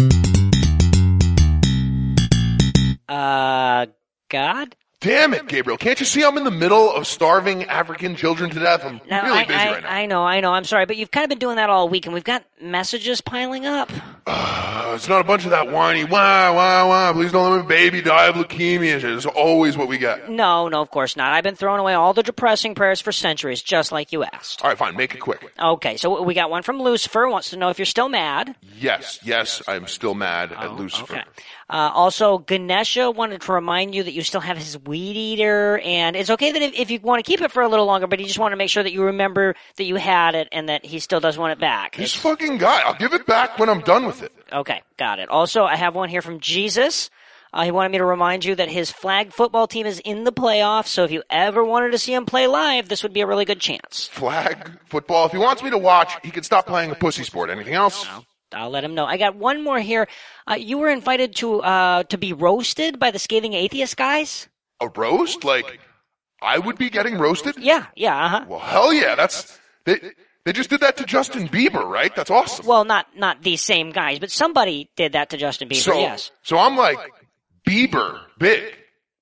God? Damn it, Gabriel. Can't you see I'm in the middle of starving African children to death? I'm really busy right now. I know. I'm sorry, but you've kind of been doing that all week, and we've got messages piling up. It's not a bunch of that whiny, wah, please don't let my baby die of leukemia. It's always what we get. No, of course not. I've been throwing away all the depressing prayers for centuries, just like you asked. All right, fine. Make it quick. Okay, so we got one from Lucifer, wants to know if you're still mad. Yes, I'm still mad at Lucifer. Okay. Also, Ganesha wanted to remind you that you still have his weed eater, and it's okay that if you want to keep it for a little longer, but he just wanted to make sure that you remember that you had it and that he still does want it back. This fucking guy. I'll give it back when I'm done with it. Okay, got it. Also, I have one here from Jesus. He wanted me to remind you that his flag football team is in the playoffs, so if you ever wanted to see him play live, this would be a really good chance. Flag football? If he wants me to watch, he can stop playing a pussy sport. Anything else? No. I'll let him know. I got one more here. You were invited to be roasted by the Scathing Atheist guys? A roast? Like, I would be getting roasted? Yeah, uh-huh. Well, hell yeah, they just did that to Justin Bieber, right? That's awesome. Well, not these same guys, but somebody did that to Justin Bieber, yes. So I'm like, Bieber, big.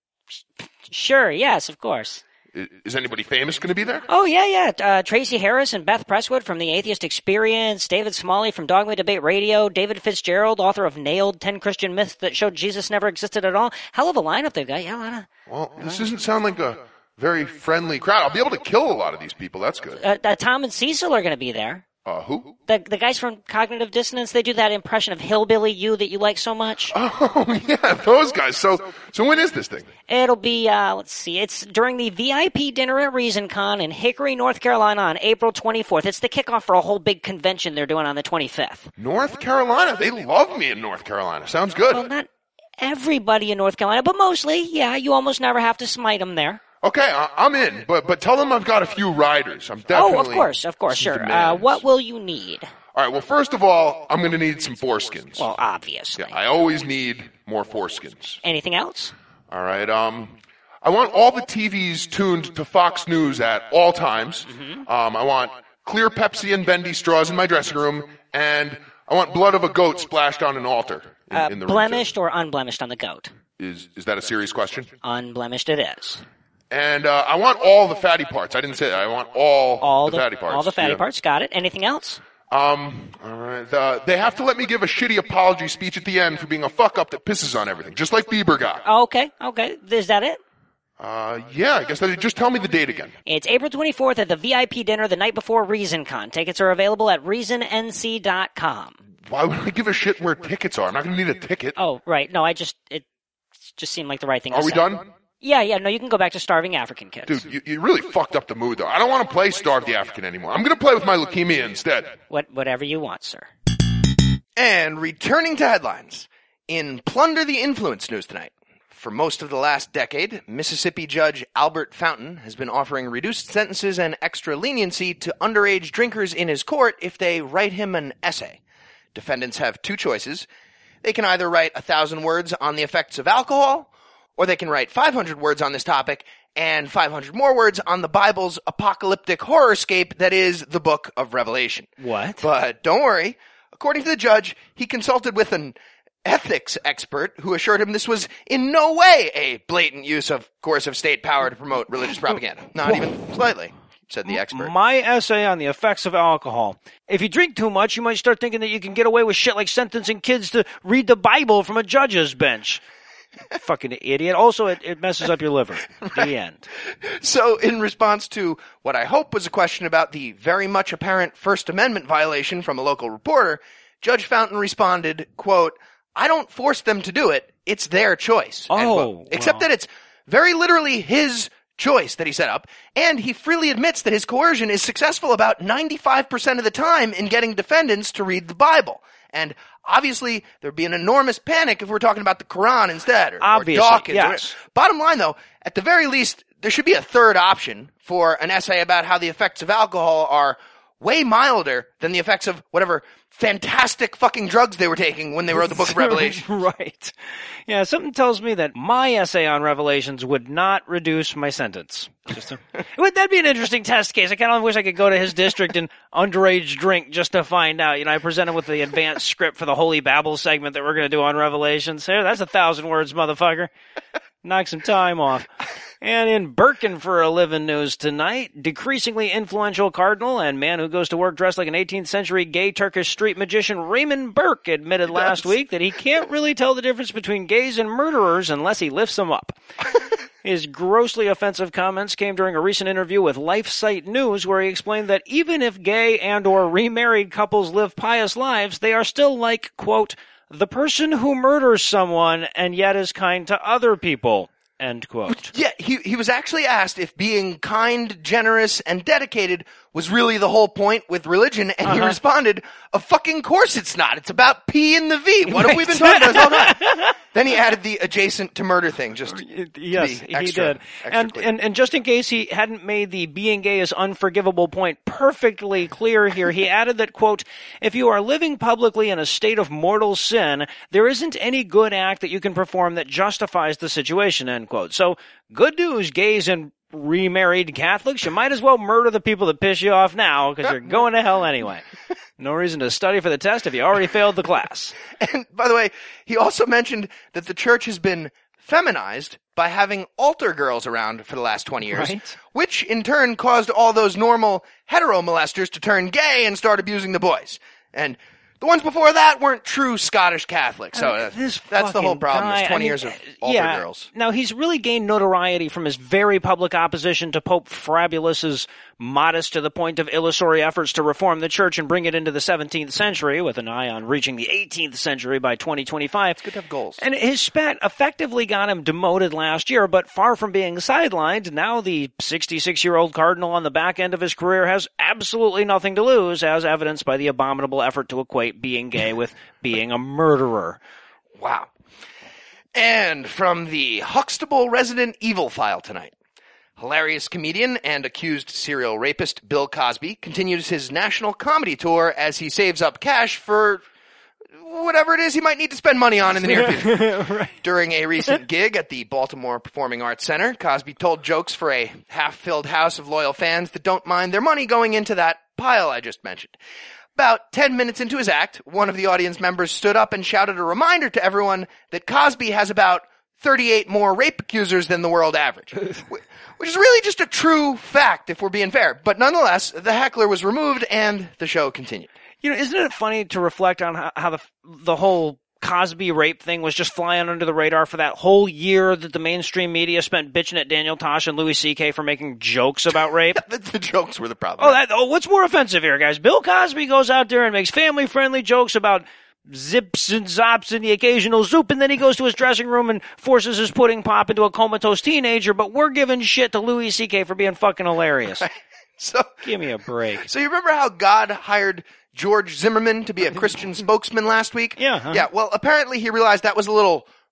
Sure, yes, of course. Is anybody famous going to be there? Oh, yeah. Tracy Harris and Beth Presswood from The Atheist Experience, David Smalley from Dogma Debate Radio, David Fitzgerald, author of Nailed, 10 Christian Myths That Showed Jesus Never Existed at All. Hell of a lineup they've got. Yeah, Well, this doesn't sound like a very friendly crowd. I'll be able to kill a lot of these people. That's good. Tom and Cecil are going to be there. Who? The guys from Cognitive Dissonance, they do that impression of Hillbilly You that you like so much. Oh, yeah, those guys. So when is this thing? It'll be, let's see, it's during the VIP dinner at ReasonCon in Hickory, North Carolina on April 24th. It's the kickoff for a whole big convention they're doing on the 25th. North Carolina? They love me in North Carolina. Sounds good. Well, not everybody in North Carolina, but mostly, yeah, you almost never have to smite them there. Okay, I'm in, but tell them I've got a few riders. I'm definitely... Oh, of course, sure. What will you need? All right, well, first of all, I'm going to need some foreskins. Well, obviously. Yeah, I always need more foreskins. Anything else? All right, I want all the TVs tuned to Fox News at all times. Mm-hmm. I want clear Pepsi and bendy straws in my dressing room, and I want blood of a goat splashed on an altar in the room. Blemished or unblemished on the goat? Is that a serious question? Unblemished it is. And I want all the fatty parts. I didn't say that. I want all the fatty parts. All the fatty parts. Got it. Anything else? All right. They have to let me give a shitty apology speech at the end for being a fuck-up that pisses on everything, just like Bieber got. Okay. Is that it? Yeah, I guess that. Just tell me the date again. It's April 24th at the VIP dinner the night before ReasonCon. Tickets are available at reasonnc.com. Why would I give a shit where tickets are? I'm not going to need a ticket. Oh, right. No, it just seemed like the right thing to say. Are we done? Yeah, no, you can go back to Starving African Kids. Dude, you really fucked up the mood, though. I don't want to play Starve the African anymore. I'm going to play with my leukemia instead. Whatever you want, sir. And returning to headlines, in Plunder the Influence news tonight. For most of the last decade, Mississippi Judge Albert Fountain has been offering reduced sentences and extra leniency to underage drinkers in his court if they write him an essay. Defendants have two choices. They can either write 1,000 words on the effects of alcohol, or they can write 500 words on this topic and 500 more words on the Bible's apocalyptic horrorscape that is the Book of Revelation. What? But don't worry. According to the judge, he consulted with an ethics expert who assured him this was in no way a blatant use of coercive state power to promote religious propaganda. Not even slightly, said the expert. My essay on the effects of alcohol. If you drink too much, you might start thinking that you can get away with shit like sentencing kids to read the Bible from a judge's bench. Fucking idiot. Also, it messes up your liver. Right. The end. So, in response to what I hope was a question about the very much apparent First Amendment violation from a local reporter, Judge Fountain responded, quote, "I don't force them to do it. It's their choice." Oh, except that it's very literally his choice that he set up, and he freely admits that his coercion is successful about 95% of the time in getting defendants to read the Bible. And obviously, there'd be an enormous panic if we're talking about the Quran instead, or Dawkins. Yes. Bottom line, though, at the very least, there should be a third option for an essay about how the effects of alcohol are way milder than the effects of whatever fantastic fucking drugs they were taking when they wrote the Book of Revelation. Right. Yeah, something tells me that my essay on Revelations would not reduce my sentence. That'd be an interesting test case. I kind of wish I could go to his district and underage drink just to find out. You know, I presented with the advanced script for the Holy Babel segment that we're going to do on Revelations. There, that's 1,000 words, motherfucker. Knock some time off. And in Birkin for a living news tonight, decreasingly influential cardinal and man who goes to work dressed like an 18th century gay Turkish street magician Raymond Burke admitted last week that he can't really tell the difference between gays and murderers unless he lifts them up. His grossly offensive comments came during a recent interview with LifeSite News where he explained that even if gay and or remarried couples live pious lives, they are still like, quote, the person who murders someone and yet is kind to other people. End quote. Yeah, he was actually asked if being kind, generous, and dedicated was really the whole point with religion, and he responded, of fucking course it's not. It's about P and the V. What have we been talking about this whole time? Then he added the adjacent to murder thing, just yes, he did. And just in case he hadn't made the being gay is unforgivable point perfectly clear here, he added that, quote, if you are living publicly in a state of mortal sin, there isn't any good act that you can perform that justifies the situation, end quote. So, good news, gays and remarried Catholics, you might as well murder the people that piss you off now, because you're going to hell anyway. No reason to study for the test if you already failed the class. And, by the way, he also mentioned that the church has been feminized by having altar girls around for the last 20 years, right. Which in turn caused all those normal hetero molesters to turn gay and start abusing the boys. And the ones before that weren't true Scottish Catholics, so that's the whole problem. There's 20 years of altar girls. Now, he's really gained notoriety from his very public opposition to Pope Frabulus's modest to the point of illusory efforts to reform the church and bring it into the 17th century with an eye on reaching the 18th century by 2025. It's good to have goals. And his spat effectively got him demoted last year, but far from being sidelined, now the 66-year-old cardinal on the back end of his career has absolutely nothing to lose, as evidenced by the abominable effort to equate being gay with being a murderer. Wow. And from the Huxtable Resident Evil file tonight. Hilarious comedian and accused serial rapist Bill Cosby continues his national comedy tour as he saves up cash for whatever it is he might need to spend money on in the near future. Right. During a recent gig at the Baltimore Performing Arts Center, Cosby told jokes for a half-filled house of loyal fans that don't mind their money going into that pile I just mentioned. About 10 minutes into his act, one of the audience members stood up and shouted a reminder to everyone that Cosby has about 38 more rape accusers than the world average. Which is really just a true fact, if we're being fair. But nonetheless, the heckler was removed and the show continued. You know, isn't it funny to reflect on how the whole Cosby rape thing was just flying under the radar for that whole year that the mainstream media spent bitching at Daniel Tosh and Louis C.K. for making jokes about rape? The jokes were the problem. What's more offensive here, guys? Bill Cosby goes out there and makes family-friendly jokes about zips and zops and the occasional zoop, and then he goes to his dressing room and forces his pudding pop into a comatose teenager, but we're giving shit to Louis C.K. for being fucking hilarious. So, give me a break. So you remember how God hired George Zimmerman to be a Christian spokesman last week? Yeah. Yeah, well, apparently he realized that was a little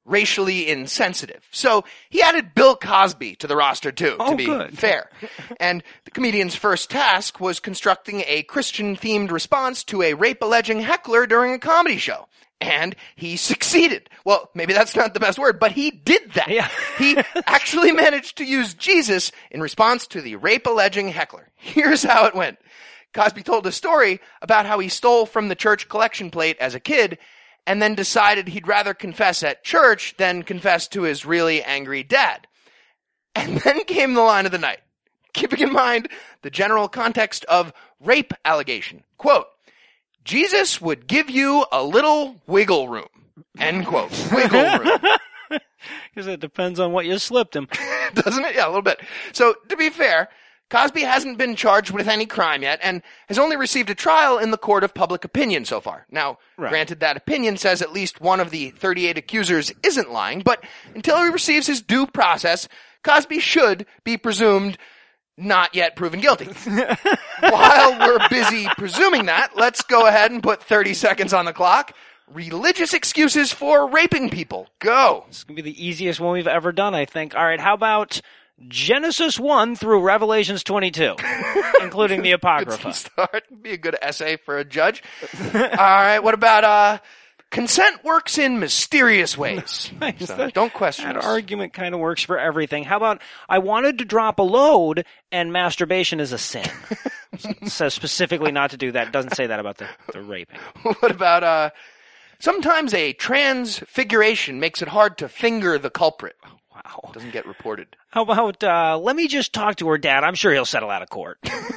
racially insensitive. So he added Bill Cosby to the roster too, to be fair. And the comedian's first task was constructing a Christian-themed response to a rape-alleging heckler during a comedy show. And he succeeded. Well, maybe that's not the best word, but he did that. Yeah. He actually managed to use Jesus in response to the rape-alleging heckler. Here's how it went. Cosby told a story about how he stole from the church collection plate as a kid and then decided he'd rather confess at church than confess to his really angry dad. And then came the line of the night, keeping in mind the general context of rape allegation. Quote, Jesus would give you a little wiggle room. End quote. Wiggle room. Because it depends on what you slipped him. Doesn't it? Yeah, a little bit. So, to be fair, Cosby hasn't been charged with any crime yet and has only received a trial in the court of public opinion so far. Now, Granted, that opinion says at least one of the 38 accusers isn't lying, but until he receives his due process, Cosby should be presumed not yet proven guilty. While we're busy presuming that, let's go ahead and put 30 seconds on the clock. Religious excuses for raping people. Go. This is going to be the easiest one we've ever done, I think. All right, how about Genesis 1 through Revelations 22, including the Apocrypha? Good start. Be a good essay for a judge. All right, what about consent works in mysterious ways? Nice. So, don't question that us. argument kind of works for everything. How about I wanted to drop a load and masturbation is a sin? It says specifically not to do that. It doesn't say that about the raping. What about sometimes a transfiguration makes it hard to finger the culprit. Wow. Doesn't get reported. How about, let me just talk to her dad. I'm sure he'll settle out of court.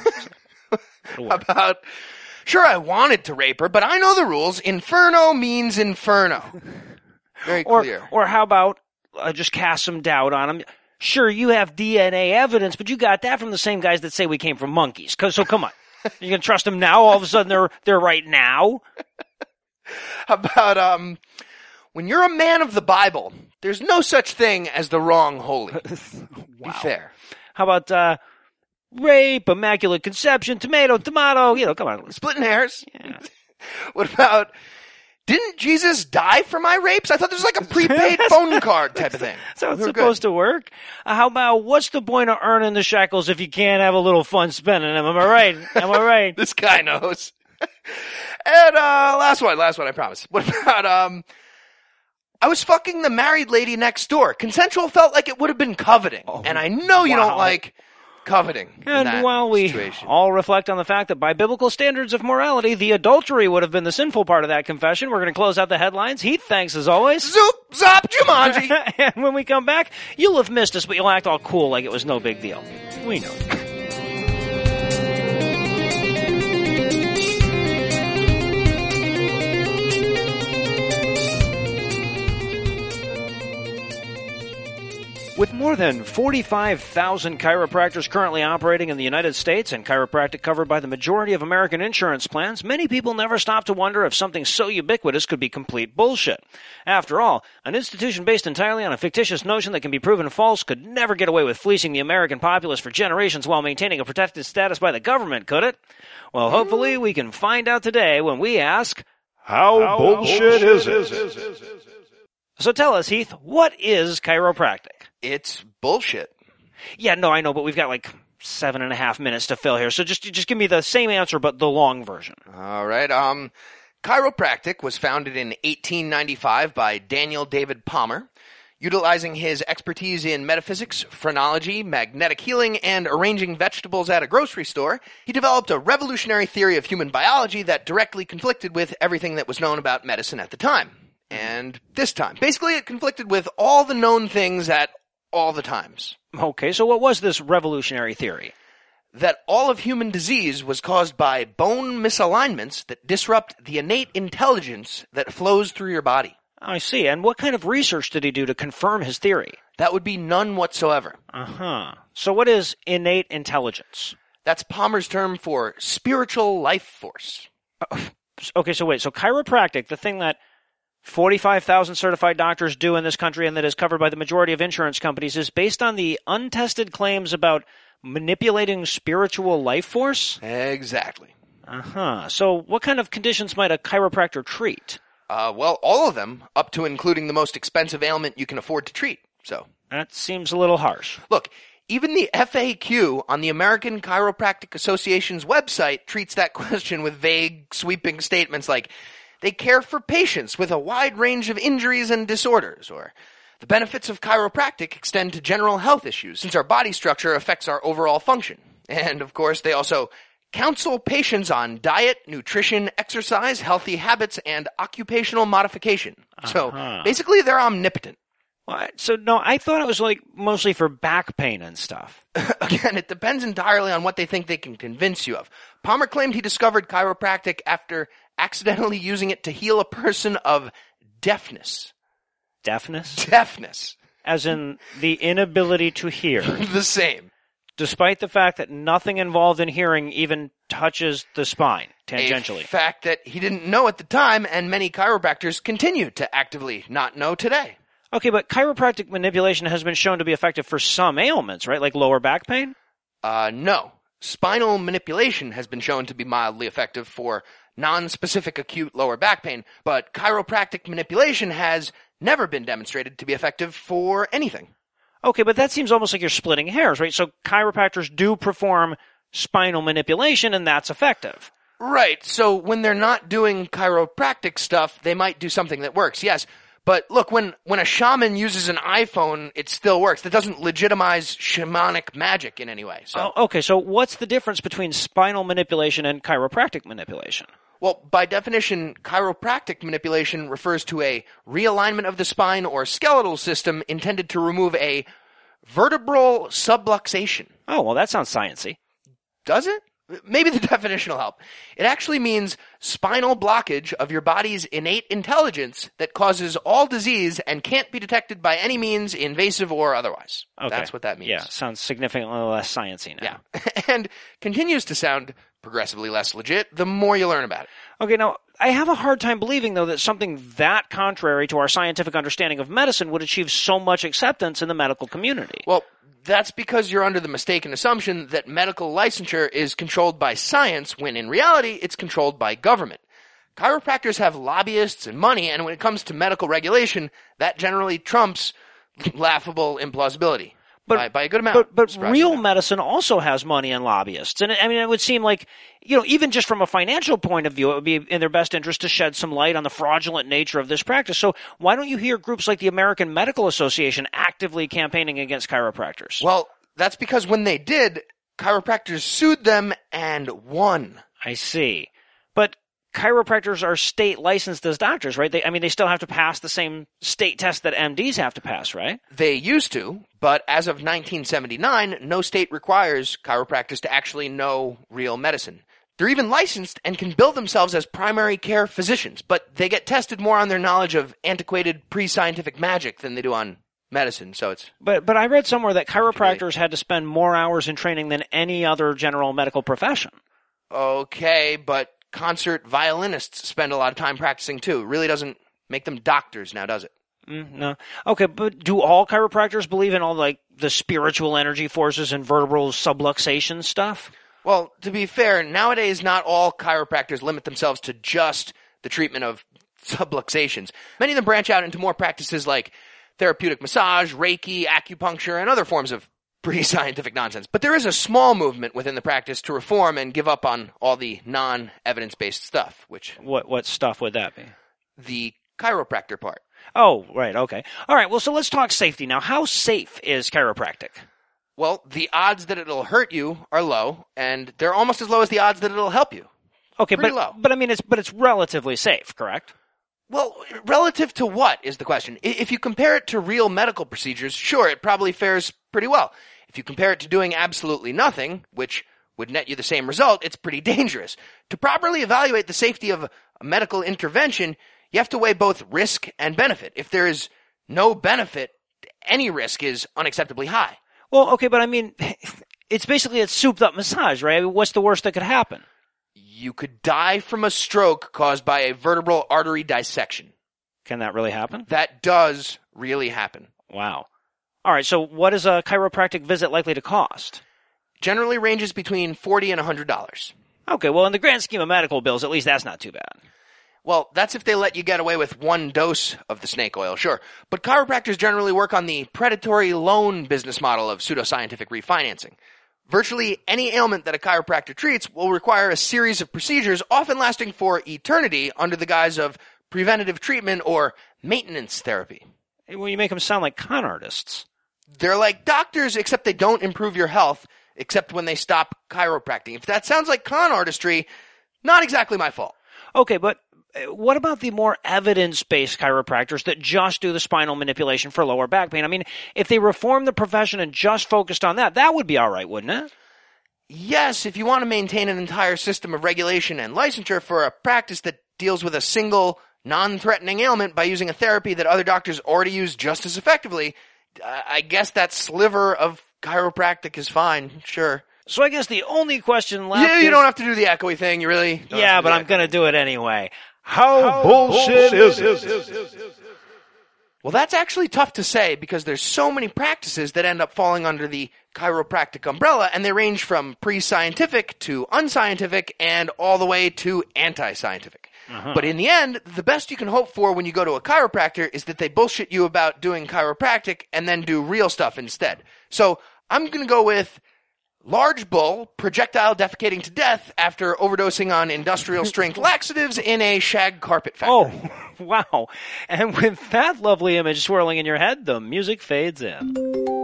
How about, sure, I wanted to rape her, but I know the rules. Inferno means inferno. Very clear. Or how about, just cast some doubt on him. Sure, you have DNA evidence, but you got that from the same guys that say we came from monkeys. So come on. You gonna trust them now? All of a sudden they're right now? How about, when you're a man of the Bible, there's no such thing as the wrong holy. Wow. Be fair. How about, rape, immaculate conception, tomato, come on. Splitting hairs. Yeah. What about, didn't Jesus die for my rapes? I thought this was like a prepaid phone card type of thing. So it's supposed to work. How about, what's the point of earning the shekels if you can't have a little fun spending them? Am I right? Am I right? This guy knows. And last one, I promise. What about, I was fucking the married lady next door. Consensual felt like it would have been coveting. Oh, and I know you don't like coveting. And while we all reflect on the fact that by biblical standards of morality, the adultery would have been the sinful part of that confession, we're going to close out the headlines. Heath, thanks as always. Zoop, zop, Jumanji. And when we come back, you'll have missed us, but you'll act all cool like it was no big deal. We know. With more than 45,000 chiropractors currently operating in the United States and chiropractic covered by the majority of American insurance plans, many people never stop to wonder if something so ubiquitous could be complete bullshit. After all, an institution based entirely on a fictitious notion that can be proven false could never get away with fleecing the American populace for generations while maintaining a protected status by the government, could it? Well, hopefully we can find out today when we ask, How bullshit is it? So tell us, Heath, what is chiropractic? It's bullshit. Yeah, no, I know, but we've got like 7.5 minutes to fill here. So just give me the same answer, but the long version. All right. Chiropractic was founded in 1895 by Daniel David Palmer. Utilizing his expertise in metaphysics, phrenology, magnetic healing, and arranging vegetables at a grocery store, he developed a revolutionary theory of human biology that directly conflicted with everything that was known about medicine at the time. And this time. Basically, it conflicted with all the known things at all the times. Okay, so what was this revolutionary theory? That all of human disease was caused by bone misalignments that disrupt the innate intelligence that flows through your body. I see. And what kind of research did he do to confirm his theory? That would be none whatsoever. Uh-huh. So what is innate intelligence? That's Palmer's term for spiritual life force. Okay, so wait. So chiropractic, the thing that 45,000 certified doctors do in this country and that is covered by the majority of insurance companies, is based on the untested claims about manipulating spiritual life force? Exactly. Uh-huh. So what kind of conditions might a chiropractor treat? Well, all of them, up to including the most expensive ailment you can afford to treat. So That seems a little harsh. Look, even the FAQ on the American Chiropractic Association's website treats that question with vague, sweeping statements like, they care for patients with a wide range of injuries and disorders, or the benefits of chiropractic extend to general health issues since our body structure affects our overall function. And, of course, they also counsel patients on diet, nutrition, exercise, healthy habits, and occupational modification. So, basically, they're omnipotent. What? So, no, I thought it was like mostly for back pain and stuff. Again, it depends entirely on what they think they can convince you of. Palmer claimed he discovered chiropractic after accidentally using it to heal a person of deafness. Deafness? Deafness. As in the inability to hear. The same. Despite the fact that nothing involved in hearing even touches the spine, tangentially. A fact that he didn't know at the time, and many chiropractors continue to actively not know today. Okay, but chiropractic manipulation has been shown to be effective for some ailments, right? Like lower back pain? No. Spinal manipulation has been shown to be mildly effective for non-specific acute lower back pain, but chiropractic manipulation has never been demonstrated to be effective for anything. Okay, but that seems almost like you're splitting hairs, right? So chiropractors do perform spinal manipulation, and that's effective. Right, so when they're not doing chiropractic stuff, they might do something that works, yes. But look, when a shaman uses an iPhone, it still works. That doesn't legitimize shamanic magic in any way. So. Okay, so what's the difference between spinal manipulation and chiropractic manipulation? Well, by definition, chiropractic manipulation refers to a realignment of the spine or skeletal system intended to remove a vertebral subluxation. Oh, well, that sounds sciencey. Does it? Maybe the definition will help. It actually means spinal blockage of your body's innate intelligence that causes all disease and can't be detected by any means, invasive or otherwise. Okay. That's what that means. Yeah, sounds significantly less sciencey now. Yeah, and continues to sound progressively less legit the more you learn about it. Okay, now, I have a hard time believing, though, that something that contrary to our scientific understanding of medicine would achieve so much acceptance in the medical community. Well, that's because you're under the mistaken assumption that medical licensure is controlled by science, when in reality, it's controlled by government. Chiropractors have lobbyists and money, and when it comes to medical regulation, that generally trumps laughable implausibility. By a good amount. But real medicine also has money and lobbyists. And it would seem like, even just from a financial point of view, it would be in their best interest to shed some light on the fraudulent nature of this practice. So why don't you hear groups like the American Medical Association actively campaigning against chiropractors? Well, that's because when they did, chiropractors sued them and won. I see. But chiropractors are state licensed as doctors, right? They still have to pass the same state test that MDs have to pass, right? They used to, but as of 1979, no state requires chiropractors to actually know real medicine. They're even licensed and can bill themselves as primary care physicians, but they get tested more on their knowledge of antiquated pre-scientific magic than they do on medicine, so it's... But I read somewhere that chiropractors had to spend more hours in training than any other general medical profession. Okay, but concert violinists spend a lot of time practicing too. It really doesn't make them doctors now, does it? No. Okay, but do all chiropractors believe in all the spiritual energy forces and vertebral subluxation stuff? Well, to be fair, nowadays not all chiropractors limit themselves to just the treatment of subluxations. Many of them branch out into more practices like therapeutic massage, Reiki, acupuncture, and other forms of pre-scientific nonsense. But there is a small movement within the practice to reform and give up on all the non-evidence-based stuff, which... What stuff would that be? The chiropractor part. Oh, right, okay. All right, well, so let's talk safety now. How safe is chiropractic? Well, the odds that it'll hurt you are low, and they're almost as low as the odds that it'll help you. Okay, Pretty low. But it's relatively safe, correct? Well, relative to what is the question? If you compare it to real medical procedures, sure, it probably fares pretty well. If you compare it to doing absolutely nothing, which would net you the same result, it's pretty dangerous. To properly evaluate the safety of a medical intervention, you have to weigh both risk and benefit. If there is no benefit, any risk is unacceptably high. Well, okay, but it's basically a souped-up massage, right? What's the worst that could happen? You could die from a stroke caused by a vertebral artery dissection. Can that really happen? That does really happen. Wow. All right, so what is a chiropractic visit likely to cost? Generally ranges between $40 and $100. Okay, well, in the grand scheme of medical bills, at least that's not too bad. Well, that's if they let you get away with one dose of the snake oil, sure. But chiropractors generally work on the predatory loan business model of pseudoscientific refinancing. Virtually any ailment that a chiropractor treats will require a series of procedures, often lasting for eternity, under the guise of preventative treatment or maintenance therapy. Well, you make them sound like con artists. They're like doctors, except they don't improve your health, except when they stop chiropractic. If that sounds like con artistry, not exactly my fault. Okay, but what about the more evidence-based chiropractors that just do the spinal manipulation for lower back pain? I mean, if they reformed the profession and just focused on that, that would be all right, wouldn't it? Yes, if you want to maintain an entire system of regulation and licensure for a practice that deals with a single, non-threatening ailment by using a therapy that other doctors already use just as effectively, I guess that sliver of chiropractic is fine, sure. So I guess the only question left you don't have to do the echoey thing, you really don't. Yeah, but I'm going to do it anyway. How bullshit is it? Well, that's actually tough to say because there's so many practices that end up falling under the chiropractic umbrella, and they range from pre-scientific to unscientific and all the way to anti-scientific. But in the end, the best you can hope for when you go to a chiropractor is that they bullshit you about doing chiropractic and then do real stuff instead. So I'm going to go with large bull projectile defecating to death after overdosing on industrial strength laxatives in a shag carpet factory. Oh, wow. And with that lovely image swirling in your head, the music fades in.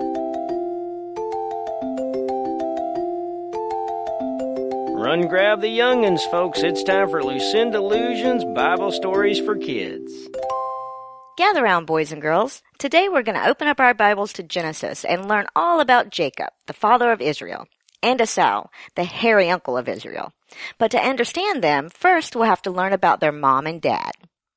Run grab the young'uns, folks. It's time for Lucinda Illusions Bible Stories for Kids. Gather round, boys and girls. Today we're going to open up our Bibles to Genesis and learn all about Jacob, the father of Israel, and Esau, the hairy uncle of Israel. But to understand them, first we'll have to learn about their mom and dad.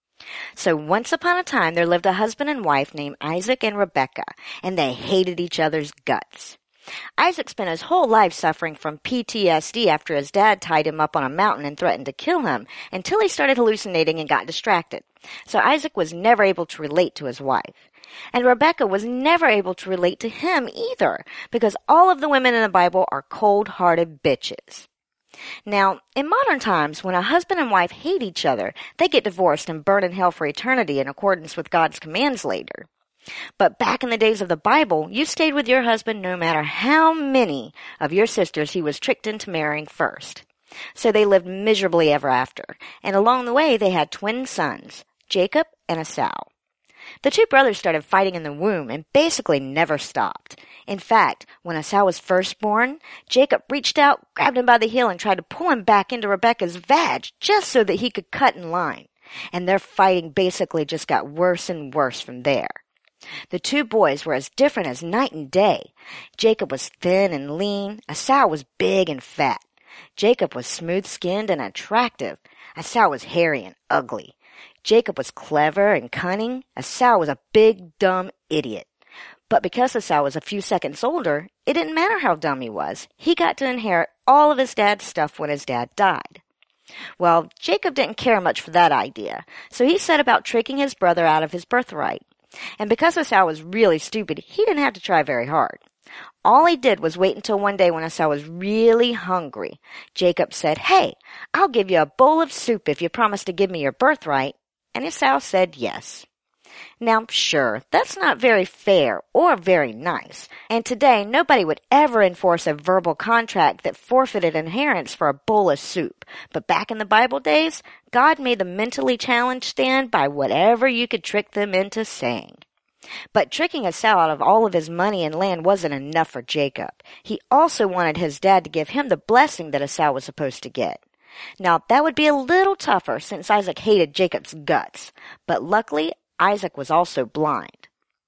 So once upon a time, there lived a husband and wife named Isaac and Rebekah, and they hated each other's guts. Isaac spent his whole life suffering from PTSD after his dad tied him up on a mountain and threatened to kill him until he started hallucinating and got distracted. So Isaac was never able to relate to his wife. And Rebekah was never able to relate to him either, because all of the women in the Bible are cold-hearted bitches. Now, in modern times, when a husband and wife hate each other, they get divorced and burn in hell for eternity in accordance with God's commands later. But back in the days of the Bible, you stayed with your husband no matter how many of your sisters he was tricked into marrying first. So they lived miserably ever after, and along the way they had twin sons, Jacob and Esau. The two brothers started fighting in the womb and basically never stopped. In fact, when Esau was first born, Jacob reached out, grabbed him by the heel, and tried to pull him back into Rebekah's vag just so that he could cut in line. And their fighting basically just got worse and worse from there. The two boys were as different as night and day. Jacob was thin and lean. Esau was big and fat. Jacob was smooth-skinned and attractive. Esau was hairy and ugly. Jacob was clever and cunning. Esau was a big, dumb idiot. But because Esau was a few seconds older, it didn't matter how dumb he was. He got to inherit all of his dad's stuff when his dad died. Well, Jacob didn't care much for that idea, so he set about tricking his brother out of his birthright. And because Esau was really stupid, he didn't have to try very hard. All he did was wait until one day when Esau was really hungry. Jacob said, "Hey, I'll give you a bowl of soup if you promise to give me your birthright." And Esau said yes. Now, sure, that's not very fair or very nice. And today, nobody would ever enforce a verbal contract that forfeited inheritance for a bowl of soup. But back in the Bible days, God made the mentally challenged stand by whatever you could trick them into saying. But tricking Esau out of all of his money and land wasn't enough for Jacob. He also wanted his dad to give him the blessing that Esau was supposed to get. Now, that would be a little tougher since Isaac hated Jacob's guts. But luckily, Isaac was also blind.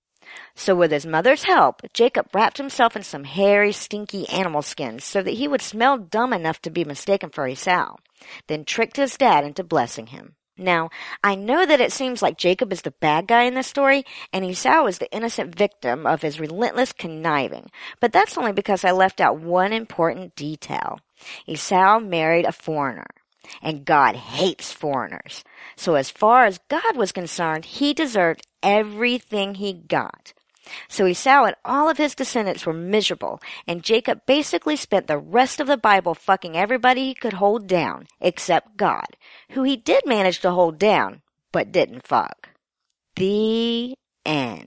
So with his mother's help, Jacob wrapped himself in some hairy, stinky animal skins so that he would smell dumb enough to be mistaken for Esau, then tricked his dad into blessing him. Now, I know that it seems like Jacob is the bad guy in this story, and Esau is the innocent victim of his relentless conniving, but that's only because I left out one important detail. Esau married a foreigner. And God hates foreigners. So as far as God was concerned, he deserved everything he got. So Esau and all of his descendants were miserable, and Jacob basically spent the rest of the Bible fucking everybody he could hold down, except God, who he did manage to hold down, but didn't fuck. The end.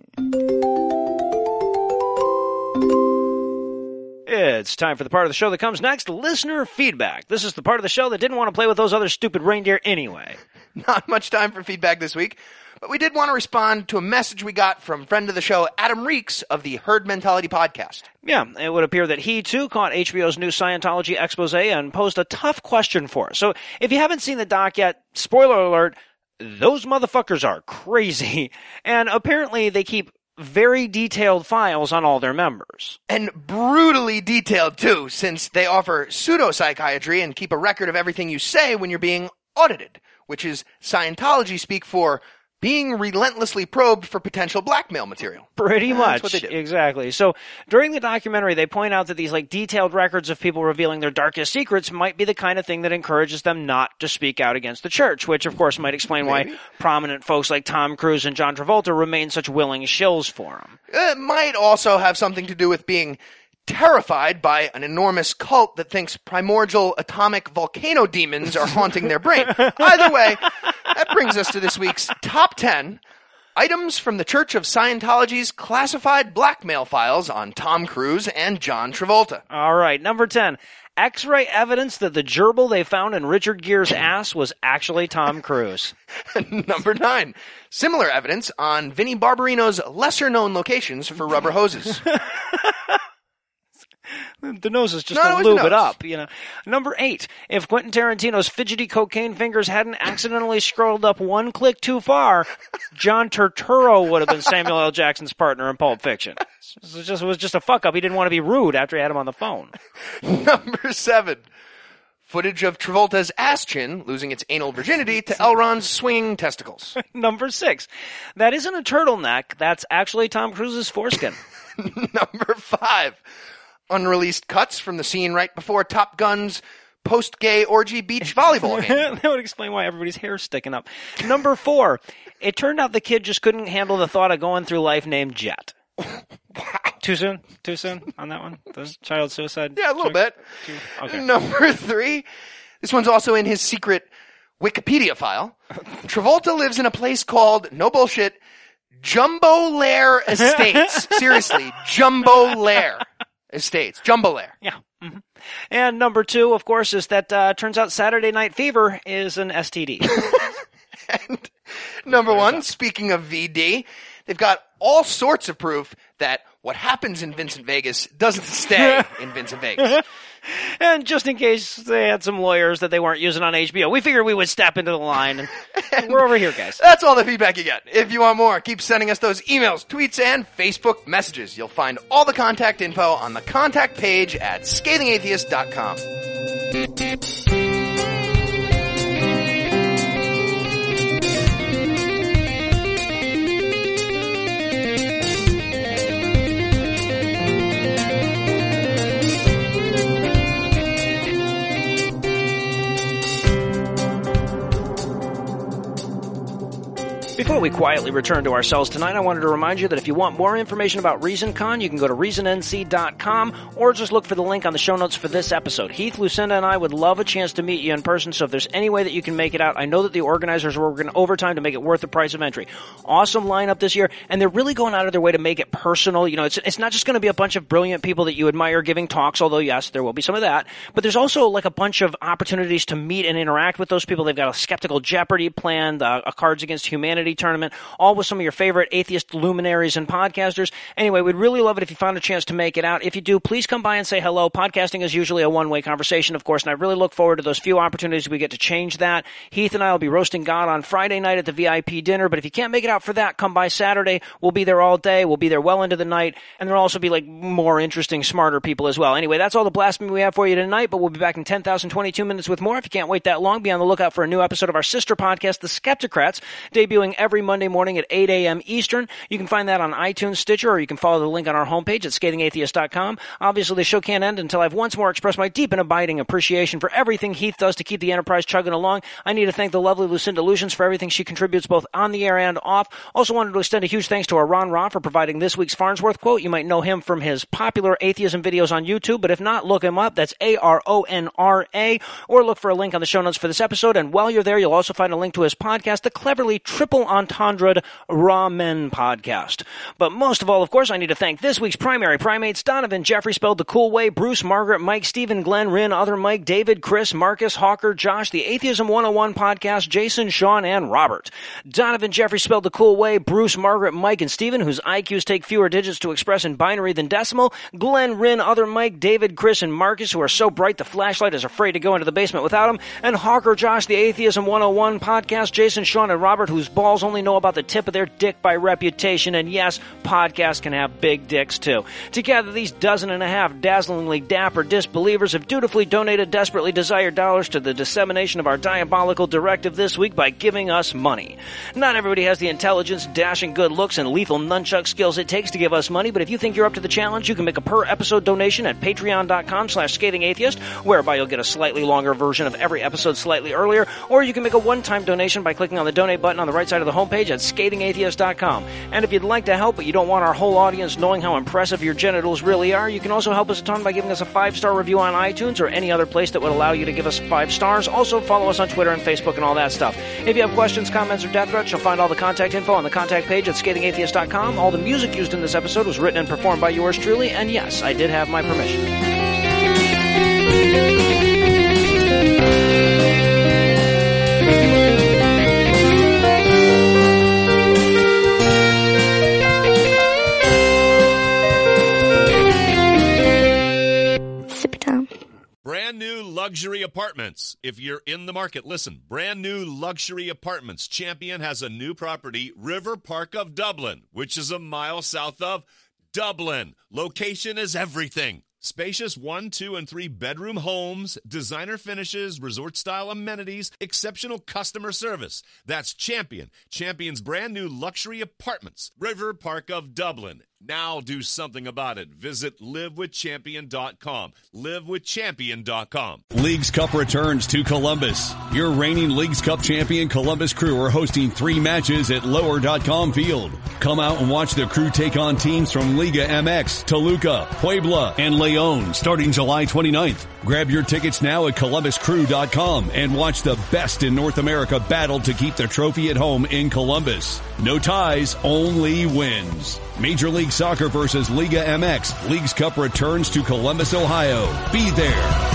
It's time for the part of the show that comes next, listener feedback. This is the part of the show that didn't want to play with those other stupid reindeer anyway. Not much time for feedback this week, but we did want to respond to a message we got from friend of the show, Adam Reeks of the Herd Mentality podcast. Yeah, it would appear that he, too, caught HBO's new Scientology expose and posed a tough question for us. So if you haven't seen the doc yet, spoiler alert, those motherfuckers are crazy. And apparently they keep very detailed files on all their members. And brutally detailed, too, since they offer pseudopsychiatry and keep a record of everything you say when you're being audited, which is Scientology speak for being relentlessly probed for potential blackmail material. Pretty much. That's what they do. Exactly. So during the documentary, they point out that these detailed records of people revealing their darkest secrets might be the kind of thing that encourages them not to speak out against the church, which of course might explain why prominent folks like Tom Cruise and John Travolta remain such willing shills for him. It might also have something to do with being terrified by an enormous cult that thinks primordial atomic volcano demons are haunting their brain. Either way, that brings us to this week's top 10 items from the Church of Scientology's classified blackmail files on Tom Cruise and John Travolta. All right, number 10. X-ray evidence that the gerbil they found in Richard Gere's ass was actually Tom Cruise. Number 9. Similar evidence on Vinnie Barbarino's lesser-known locations for rubber hoses. The nose is just to lube it up, you know. Number 8. If Quentin Tarantino's fidgety cocaine fingers hadn't accidentally scrolled up one click too far, John Turturro would have been Samuel L. Jackson's partner in Pulp Fiction. It was just a fuck-up. He didn't want to be rude after he had him on the phone. Number 7. Footage of Travolta's ass chin losing its anal virginity to Elron's swinging testicles. Number 6. That isn't a turtleneck. That's actually Tom Cruise's foreskin. Number 5. Unreleased cuts from the scene right before Top Gun's post-gay orgy beach volleyball game. That would explain why everybody's hair's sticking up. Number 4. It turned out the kid just couldn't handle the thought of going through life named Jet. Too soon? Too soon on that one? Those child suicide? Yeah, a little bit. Okay. Number 3. This one's also in his secret Wikipedia file. Travolta lives in a place called, no bullshit, Jumbo Lair Estates. Seriously, Jumbo Lair Estates. Jumbo Lair. Yeah. Mm-hmm. And number 2, of course, is that turns out Saturday Night Fever is an STD. And number 1, speaking of VD, they've got all sorts of proof that what happens in Vincent Vegas doesn't stay in Vincent Vegas. And just in case they had some lawyers that they weren't using on HBO, we figured we would step into the line, and we're over here, guys. That's all the feedback you get. If you want more, keep sending us those emails, tweets, and Facebook messages. You'll find all the contact info on the contact page at scathingatheist.com. Before we quietly return to our cells tonight, I wanted to remind you that if you want more information about ReasonCon, you can go to ReasonNC.com or just look for the link on the show notes for this episode. Heath, Lucinda, and I would love a chance to meet you in person, so if there's any way that you can make it out, I know that the organizers are working overtime to make it worth the price of entry. Awesome lineup this year, and they're really going out of their way to make it personal. You know, it's not just going to be a bunch of brilliant people that you admire giving talks, although yes, there will be some of that, but there's also like a bunch of opportunities to meet and interact with those people. They've got a Skeptical Jeopardy planned, a Cards Against Humanity tournament, all with some of your favorite atheist luminaries and podcasters. Anyway, we'd really love it if you found a chance to make it out. If you do, please come by and say hello. Podcasting is usually a one-way conversation, of course, and I really look forward to those few opportunities we get to change that. Heath and I will be roasting God on Friday night at the VIP dinner, but if you can't make it out for that, come by Saturday. We'll be there all day. We'll be there well into the night, and there'll also be like more interesting, smarter people as well. Anyway, that's all the blasphemy we have for you tonight, but we'll be back in 10,022 minutes with more. If you can't wait that long, be on the lookout for a new episode of our sister podcast, The Skeptocrats, debuting every every Monday morning at 8 a.m. Eastern. You can find that on iTunes, Stitcher, or you can follow the link on our homepage at ScathingAtheist.com. Obviously, the show can't end until I've once more expressed my deep and abiding appreciation for everything Heath does to keep the Enterprise chugging along. I need to thank the lovely Lucinda Lucians for everything she contributes both on the air and off. Also wanted to extend a huge thanks to our Ron Ra for providing this week's Farnsworth quote. You might know him from his popular atheism videos on YouTube, but if not, look him up. That's ARONRA, or look for a link on the show notes for this episode. And while you're there, you'll also find a link to his podcast, the cleverly triple entendre Ramen podcast. But most of all, of course, I need to thank this week's primary primates: Donovan Jeffrey, spelled the cool way, Bruce, Margaret, Mike, Stephen, Glenn, Rin, other Mike, David, Chris, Marcus, Hawker, Josh, the Atheism 101 podcast, Jason, Sean, and Robert. Donovan Jeffrey, spelled the cool way, Bruce, Margaret, Mike, and Stephen, whose IQs take fewer digits to express in binary than decimal. Glenn, Rin, other Mike, David, Chris, and Marcus, who are so bright the flashlight is afraid to go into the basement without them. And Hawker, Josh, the Atheism 101 podcast, Jason, Sean, and Robert, whose balls only know about the tip of their dick by reputation. And yes, podcasts can have big dicks too. Together, these 12 dazzlingly dapper disbelievers have dutifully donated desperately desired dollars to the dissemination of our diabolical directive this week by giving us money. Not everybody has the intelligence, dashing good looks, and lethal nunchuck skills it takes to give us money, but if you think you're up to the challenge, you can make a per-episode donation at patreon.com/scathingatheist, whereby you'll get a slightly longer version of every episode slightly earlier, or you can make a one-time donation by clicking on the donate button on the right side of the homepage at scathingatheist.com. And if you'd like to help, but you don't want our whole audience knowing how impressive your genitals really are, you can also help us a ton by giving us a 5-star review on iTunes or any other place that would allow you to give us 5 stars. Also, follow us on Twitter and Facebook and all that stuff. If you have questions, comments, or death threats, you'll find all the contact info on the contact page at scathingatheist.com. All the music used in this episode was written and performed by yours truly, and yes, I did have my permission. Brand new luxury apartments. If you're in the market, listen. Brand new luxury apartments. Champion has a new property, River Park of Dublin, which is a mile south of Dublin. Location is everything. Spacious 1, 2, and 3 bedroom homes, designer finishes, resort-style amenities, exceptional customer service. That's Champion. Champion's brand new luxury apartments, River Park of Dublin. Now do something about it. Visit livewithchampion.com. Livewithchampion.com. Leagues Cup returns to Columbus. Your reigning Leagues Cup champion Columbus Crew are hosting 3 matches at lower.com field. Come out and watch the Crew take on teams from Liga MX, Toluca, Puebla, and Leon starting July 29th. Grab your tickets now at columbuscrew.com and watch the best in North America battle to keep the trophy at home in Columbus. No ties, only wins. Major League Soccer versus Liga MX. Leagues Cup returns to Columbus, Ohio. Be there.